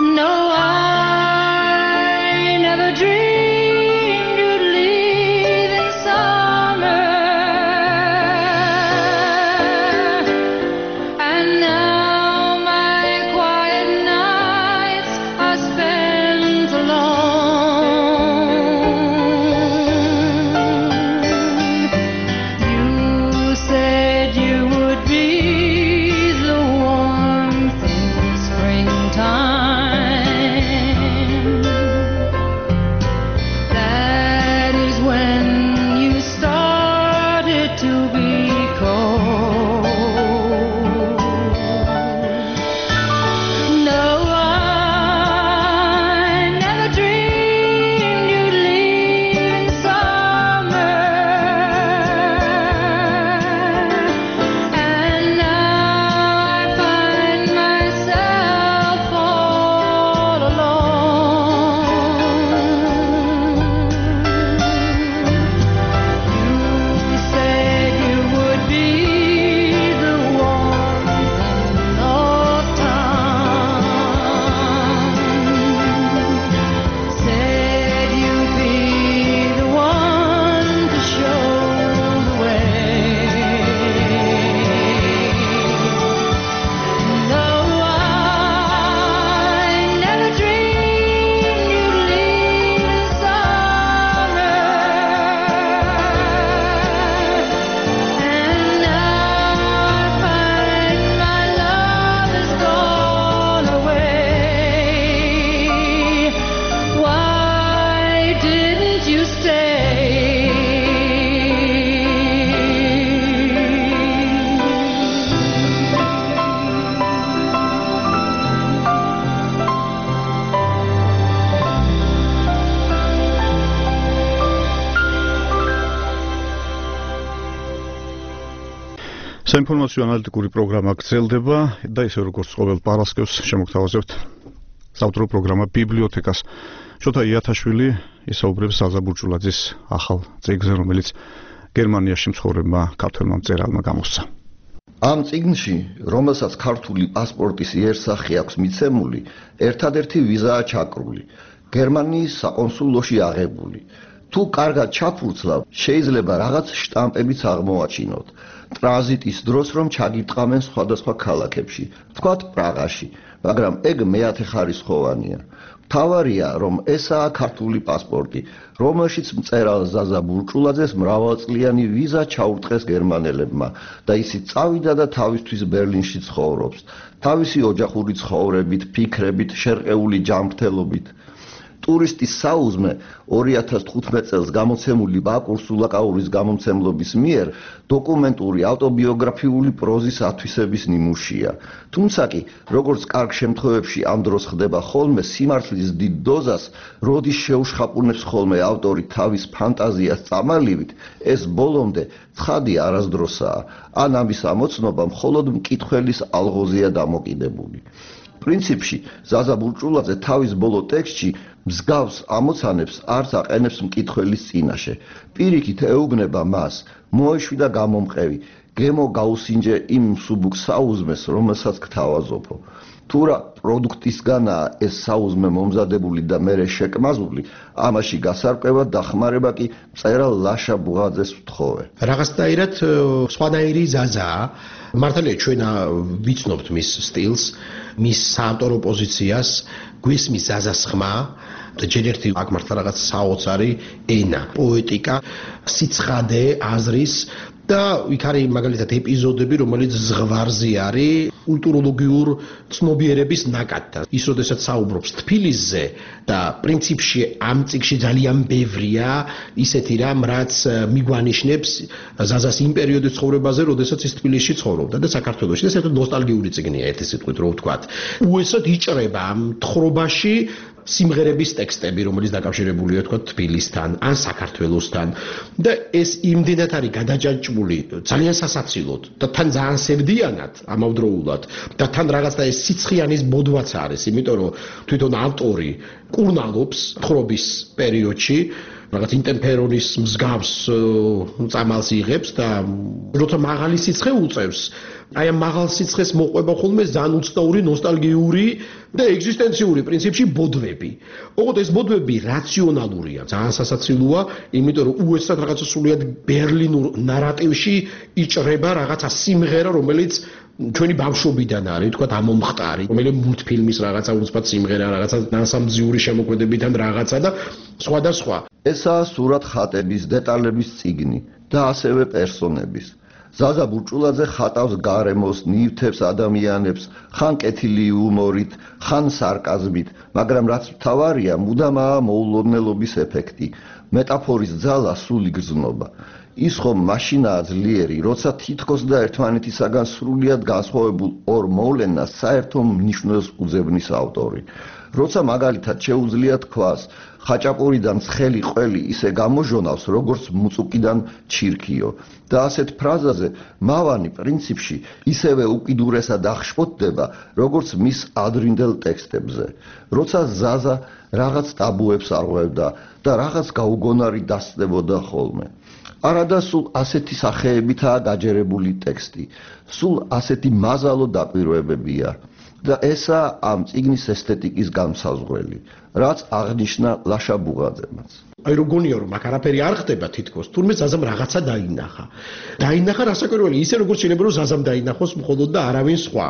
[SPEAKER 4] No, I never dreamed you'd leave in summer, and now my quiet nights are spent alone. You said you would be the warmth in springtime. That is when you started to be cold. No, I never dreamed you'd leave in summer, and now I find myself all alone. You said you would be the warmth in autumn. Said you'd be the one to show the way. No, I never dreamed you'd leave in summer, and now I find my love has gone away. Why didn't you stay?
[SPEAKER 1] საინფორმაციო ანალიტიკური პროგრამა გრძელდება და ისე როგორც ყოველ პარასკევს შემოგთავაზებთ საავტორო პროგრამა ბიბლიოთეკას. შოთა იათაშვილი ისაუბრებს ზაზა ბურჭულაძის ახალ წიგნზე, რომელიც გერმანიაში მცხოვრებმა ქართველმა მწერალმა გამოსცა.
[SPEAKER 9] ამ წიგნში, რომელსაც ქართული პასპორტის იერსახე აქვს მიცემული, ერთადერთი ვიზაა ჩაკრული, გერმანიის საკონსულოში აღებული. თუ კარგად ჩაფურცლავ, შეიძლება რაღაც შტამპებიც აღმოაჩინოთ. ტრანზიტის დროს რომ ჩაგიტყამენ სხვადასხვა ქალაქებში, თქვათ პრაღაში, მაგრამ ეგ მეათე ხარისხოვანია. მთავარია, რომ ესაა ქართული პასპორტი, რომელშიც მწერალ ზაზა ბურჭულაძეს მრავალწლიანი ვიზა ჩაურტყეს გერმანელებმა და ისიც წავიდა და თავისთვის ბერლინში ცხოვრობს. თავისი ოჯახური ცხოვრებით, ფიქრებით, შერყეული ჯანმრთელობით. ტურისტის საუზმე 2015 წელს გამოცემული ბაკურ სულაკაურის გამომცემლობის მიერ დოკუმენტური ავტობიოგრაფიული პროზის ათვისების ნიმუშია. თუმცა კი, როგორც კარგ შემთხვევებში ამ დროს ხდება ხოლმე, სიმართლის დიდ დოზას, როდის შეუშხაპუნებს ხოლმე ავტორი თავის ფანტაზიას წამალივით, ეს ბოლომდე ცხადი არასდროსაა, ან ამის ამოცნობა მხოლოდ მკითხველის ალღოზია დამოკიდებული. პრინციპში, ზაზა ბურჭულაძე თავის ბოლო ტექსტში მსგავს ამოცანებს არც აყენებს მკითხველის წინაშე. პირიქით ეუბნება მას, მოეშვი და გამომყევი, გემო გაუსინჯე იმ მსუბუქ საუზმეს, რომელსაც გთავაზობო. თუ რა პროდუქტისგანაა ეს საუზმე მომზადებული და მერე შეკმაზული, ამაში გასარკვევად დახმარება კი მწერალ ლაშა ბუღაძეს ვთხოვე.
[SPEAKER 10] რაღაცნაირად სხვანაირი ზაზაა. მართალია ჩვენ ვიცნობთ მის სტილს, მის საავტორო პოზიციას, გვისმის ზაზას ხმა და ჯერ ერთი აქ მართლა რაღაც საოცარი ენა, პოეტიკა, სიცხადე, აზრის და იქ არის მაგალითად ეპიზოდები, რომელიც ზღვარზე არის კულტუროლოგიურ ცნობიერების ნაკადთან. ის როდესაც საუბრობს თბილისზე და პრინციპში ამ წიგნში ძალიან ბევრია ისეთი რამ, რაც მიგვანიშნებს ზაზას იმ პერიოდის ცხოვრებაზე, როდესაც ის თბილისში ცხოვრობდა და საქართველოში. ეს ერთ ნოსტალგიური წიგნია, ერთი სიტყვით რო ვთქვათ. უეცრად იჭრება ამ თხრობაში სიმღერების ტექსტები, რომელიც დაკავშირებულია თქვა თბილისთან, ან საქართველოსთან და ეს იმდენად არის გადაჭაჭმული ძალიან სასაცილოდ და თან ძალიან სევდიანად ამავდროულად და თან რაღაცა ეს სიცხიანის ბოდვაც არის, იმიტომ რომ თვითონ ავტორი კურნალობს თხრობის პერიოდში რაღაც ინტემპერონის მსგავს წამალს იღებს და როცა მაღალი სიცხე უწევს, აი ამ მაღალ სიცხეს მოყვება ხოლმე ძალიან უცნაური ნოსტალგიური და ეგზისტენციური პრინციპში ბოდვები. ოღონდ ეს ბოდვები რაციონალურია, ძალიან სასაცილოა, იმიტომ რომ უეცრად რაღაცა სულიად ბერლინურ ნარატივში იჭრება რაღაცა სიმღერა, რომელიც ჩვენი ბავშვობიდან არის, თქვა ამომხტარი, რომელიც მულტფილმის რაღაცა უცბად სიმღერა, რაღაცა ნასამძიური შემოქმედებიდან რაღაცა და სხვა და სხვა.
[SPEAKER 9] ესაა სურათ ხატების, დეტალების წიგნი და ასევე პერსონების. ზაზა ბურჭულაძე ხატავს გარემოს, ნივთებს, ადამიანებს, ხან კეთილი იუმორით, ხან სარკაზმით, მაგრამ რაც მთავარია, მუდამაა მოულოდნელობის ეფექტი, მეტაფორის ძალა, სული გრძნობა. ის ხომ მაშინაა ძლიერი, როცა თითქოს და ერთმანეთისაგან სრულიად განსხვავებულ ორ მოვლენას საერთო მნიშვნელს უძებნის ავტორი. როცა მაგალითად შეუძლია თქვას, ხაჭაპურიდან ცხელი ყველი ისე გამოჟონავს, როგორც მუწუკიდან ჩირქიო და ასეთ ფრაზაზე მავანი პრინციპში ისევე უკიდურესად აღშფოთდება, როგორც მის ადრინდელ ტექსტებზე. როცა ზაზა რაღაც ტაბუებს არღვევდა და რაღაც გაუგონარი დასწდებოდა ხოლმე. არადა სულ ასეთი სახეებითაა გაჯერებული ტექსტი, სულ ასეთი მაზალო დაკვირვებებია და ესაა ამ წიგნის ესთეტიკის განმსაზღვრელი, რაც აღნიშნა ლაშა ბუღაძემაც.
[SPEAKER 10] აი როგორია რომ აქ არაფერი არ ხდება თითქოს, თურმე ზაზამ რაღაცა დაინახა. დაინახა რასაკვირველია, ისე როგორც შეიძლება რომ ზაზამ დაინახოს მხოლოდ და არავინ სხვა.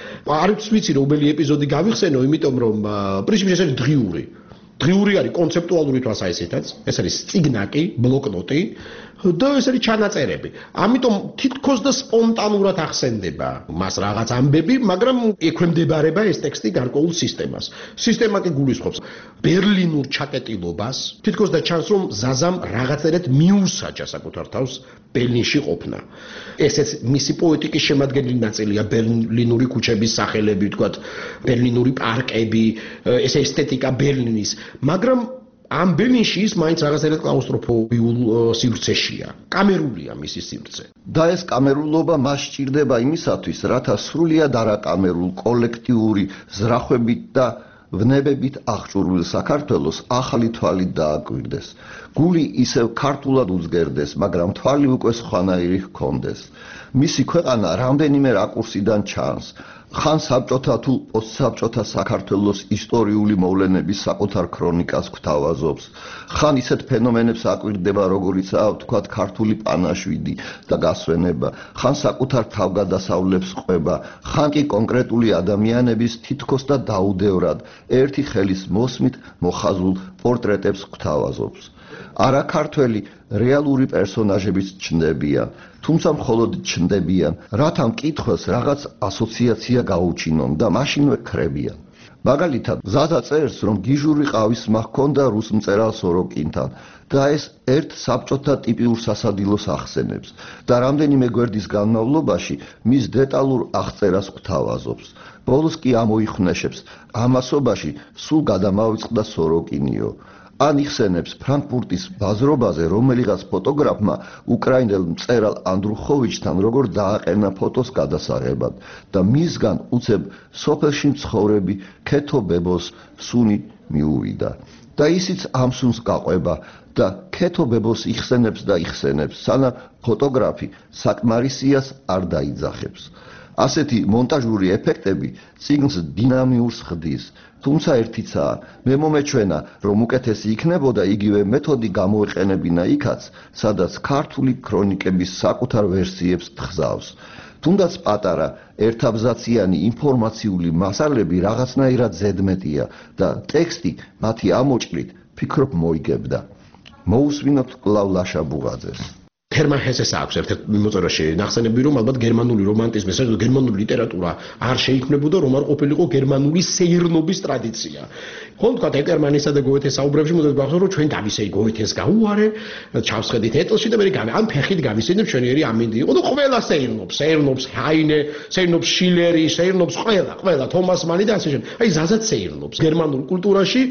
[SPEAKER 10] არც ვიცი რომელი ეპიზოდი გავიხსენო, იმიტომ რომ პრინციპში ეს არის დღიური. დღიური არის კონცეპტუალური თვალსაჩინოთაც, ეს არის წიგნაკი, ბლოკნოტი და ეს არის ჩანაწერები. ამიტომ თითქოს და სპონტანურად ახსენდება მას რაღაც ამბები, მაგრამ ექვემდებარება ეს ტექსტი გარკვეულ სისტემას. სისტემა კი გულისხმობს ბერლინურ ჩაკეტილობას, თითქოს და ჩანს რომ ზაზამ რაღაცერად მიუსაჯა საკუთარ თავს ბერლინში ყოფნა. ესეც მისი პოეტიკის შემადგენელი ნაწილია, ბერლინური ქუჩების სახელები, ვთქვათ, ბერლინური პარკები, ეს ესთეტიკა ბერლინის, მაგრამ ამ ბერლინში ის მაინც რაღაცერად კლაუსტროფობიულ სივრცეშია. კამერულია მისი სივრცე.
[SPEAKER 9] და ეს კამერულობა მას სჭირდება იმისათვის, რათა სრულიად არაკამერულ, კოლექტიური ზრახვებით და ვნებებით აღჭურვილ საქართველოს ახალი თვალით დააკვირდეს. გული ისევ ქართულად უძგერდეს, მაგრამ თვალი უკვე სხვანაირი ჰქონდეს. მისი ქვეყანა რამდენიმე რაკურსიდან ჩანს. ხან საბჭოთა თუ პოსტსაბჭოთა საქართველოს ისტორიული მოვლენების საკუთარ ქრონიკას გვთავაზობს, ხან ისეთ ფენომენებს აკვირდება, როგორიცაა ვთქვათ ქართული პანაშვიდი და გასვენება, ხან საკუთარ თავგადასავლებს ყვება, ხან კი კონკრეტული ადამიანების თითქოს და დაუდევრად ერთი ხელის მოსმით მოხაზულ პორტრეტებს გვთავაზობს. არაქართველი რეალური პერსონაჟებიც ჩნდებიან, თუმცა მხოლოდ ჩნდებიან, რათა მკითხველს რაღაც ასოციაცია გაუჩინონ და მაშინვე ქრებიან. მაგალითად, ზაზა წერს, რომ გიჟური ყავისმა ჰქონდა რუს მწერალ სოროკინთან და ეს ერთ საბჭოთა ტიპიურ სასადილოს ახსენებს და რამდენიმე გვერდის განმავლობაში მის დეტალურ აღწერას გვთავაზობს. ბოლოს კი ამოიხვნეშებს, ამასობაში სულ გადამავიწყდა სოროკინიო. ან იხსენებს ფრანკფურტის ბაზრობაზე რომელიღაც ფოტოგრაფმა უკრაინელ მწერალ ანდრუხოვიჩთან როგორ დააყენა ფოტოს გადასაღებად და მისგან უცებ სოფელში მცხოვრები ქეთო ბებოს სუნი მიუვიდა და ისიც ამ სუნს გაყვება და ქეთო ბებოს იხსენებს და იხსენებს, სანამ ფოტოგრაფი საკმარისიას არ დაიძახებს. ასეთი მონტაჟური ეფექტები წიგნს დინამიურს ხდის. თუმცა ერთიცაა, მე მომეჩვენა, რომ უკეთესი იქნებოდა იგივე მეთოდი გამოეყენებინა იქაც, სადაც ქართული ქრონიკების საკუთარ ვერსიებს თხზავს. თუნდაც პატარა, ერთაბზაციანი ინფორმაციული მასალები რაღაცნაირად ზედმეტია და ტექსტი მათი ამოჭრით ფიქრობ მოიგებდა. მოусვინოთ კვლავ ლაშა ბუღაძეს.
[SPEAKER 10] ჰერმან ჰესეს აქვს ერთ-ერთ მოწერაში ნახსენები, რომ ალბათ გერმანული რომანტიზმი, საერთოდ გერმანული ლიტერატურა არ შეიქმნებოდა, რომ არ ყოფილიყო გერმანული სეირნობის ტრადიცია. ხოლმე თქვა ეკერმანისა და გოეთეს საუბრებში მოდით გახსოვს, რომ ჩვენ დავისეი გოეთეს გაუარე, ჩავსხედით ეტლში და მე ამ ფეხით გავისეინებ ჩვენიერი ამინდი. იყო და ყველა სეირნობს ჰაინე, სეირნობს შილერი, სეირნობს ყველა, თომას მანი და ასე შემდეგ. აი ზაზაც სეირნობს გერმანულ კულტურაში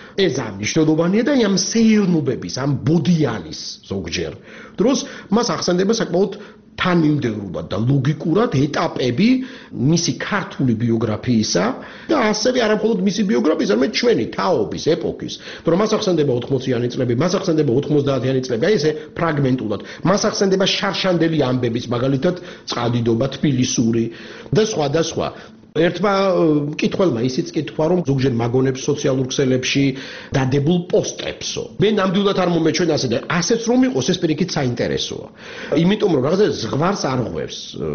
[SPEAKER 10] ეს მნიშვნელოვანია და ამ სეირნობების, ამ ბოდიანის ზოგჯერ დროს მას ახსენდება საკმაოდ თანმიმდევრულად და ლოგიკურად ეტაპები მისი ქართული ბიოგრაფიისა და ასევე არამხოლოდ მისი ბიოგრაფიის, არამედ ჩვენი თაობის ეპოქის. რომ მას ახსენდება 80-იანი წლები, მას ახსენდება 90-იანი წლები, აი ესე ფრაგმენტულად. მას ახსენდება შარშანდელი ამბების, მაგალითად, წყალდიდობა, თბილისური და სხვა და სხვა. ერთმა მკითხველმა ისიც კითხვა, რომ ზოგჯერ მაგონებს სოციალურ ქსელებში დადებულ პოსტებსო. მე ნამდვილად არ მომეჩვენა ასე და ასეც რომ იყოს ეს პირიქით საინტერესოა. იმიტომ რომ რაღაცა ზღვარს არ ღვევს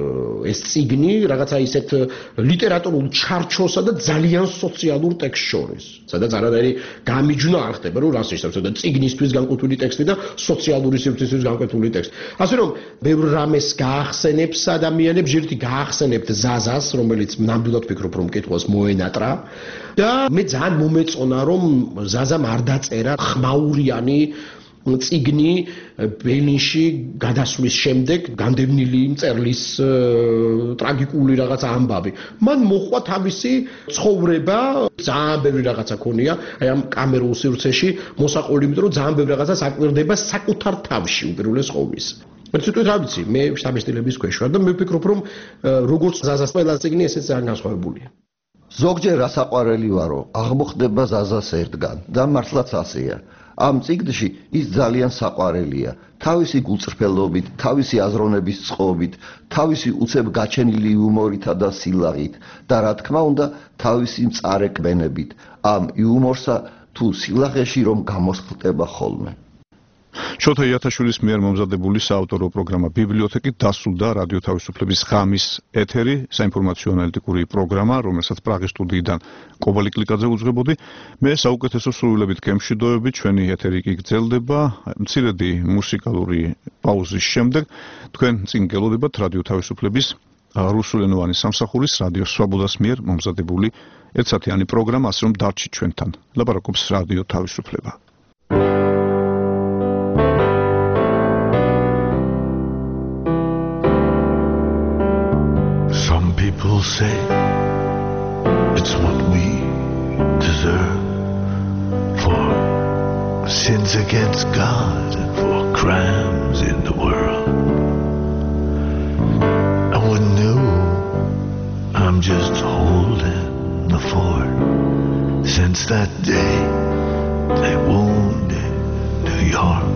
[SPEAKER 10] ეს წიგნი რაღაცა ისეთ ლიტერატურულ ჩარჩოსა და ძალიან სოციალურ ტექსტს შორის. სადაც არანაირი გამიჯვნა არ ხდება, რომ რას ისევ და წიგნისთვის განკუთვნილი ტექსტი და სოციალური სივრცისთვის განკუთვნილი ტექსტი. ასე რომ ბევრ რამეს გაახსენებს ადამიანებს, ერთი გაახსენებთ ზაზას, რომელიც ნამდვილად ვფიქრობ, რომ მკითხველს მოენატრა და მე ძალიან მომეწონა, რომ ზაზამ არ დაწერა ხმაურიანი წიგნი ბერლინში გადასვლის შემდეგ განდევნილი მწერლის ტრაგიკული რაღაცა ამბავი. მან მოხვა თავისი ცხოვრება, ძალიან ბევრი რაღაცა ქონია, აი ამ კამერულ სივრცეში მოსაყოლი, იმიტომ რომ ძალიან ბევრი რაღაცა საკვირდება საკუთარ თავში უპირველეს ყოვლისა. ერთგვარად რა ვიცი, მე შთაბეჭდილების ქვეშ ვარ და მე ვფიქრობ, რომ როგორც ზაზას ყველა წიგნი ესეც ძალიან განსხვავებულია.
[SPEAKER 9] ზოგჯერ ასაყვარელი ვარო, აღმოხდება ზაზას ერთგან და მართლაც ასეა. ამ წიგნში ის ძალიან საყვარელია, თავისი გულწრფელობით, თავისი აზროვნების წყობით, თავისი უცებ გაჩენილი იუმორითა და სილაღით და რა თქმა უნდა, თავისი მწარე კბენებით. ამ იუმორსა თუ სილაღეში რომ გამოსხლტება ხოლმე.
[SPEAKER 1] შოთა იათაშვილის მიერ მომზადებული საავტორო პროგრამა ბიბლიოთეკით დასრულდა რადიო თავისუფლების ღამის ეთერი, საინფორმაციო ანალიტიკური პროგრამა, რომელსაც პრაღის სტუდიიდან კობალი კლიკაძე უძღვებოდი. მე საუკეთესო სრულებით გემშვიდობები, ჩვენი ეთერი კი გრძელდება. მცირედი მუსიკალური პაუზის შემდეგ თქვენ წინ გელოდებათ რადიო თავისუფლების რუსულენოვანი სამსახურის რადიო სვაბოდას მიერ მომზადებული ერთსათიანი პროგრამა, ასე რომ დარჩით ჩვენთან. ლაპარაკობს რადიო თავისუფლება.
[SPEAKER 5] People say it's what we deserve for sins against God and for crimes in the world. I wouldn't know, I'm just holding the fort. Since that day they wounded New York.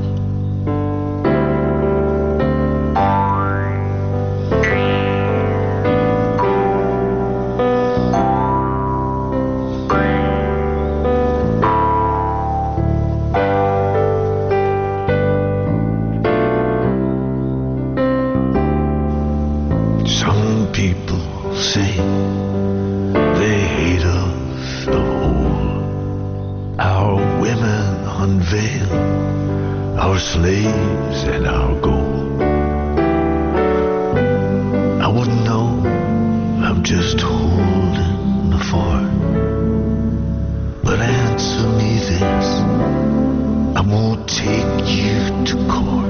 [SPEAKER 5] Our slaves and our gold. I wouldn't know, I'm just holding the fort. But answer me this, I won't take you to court.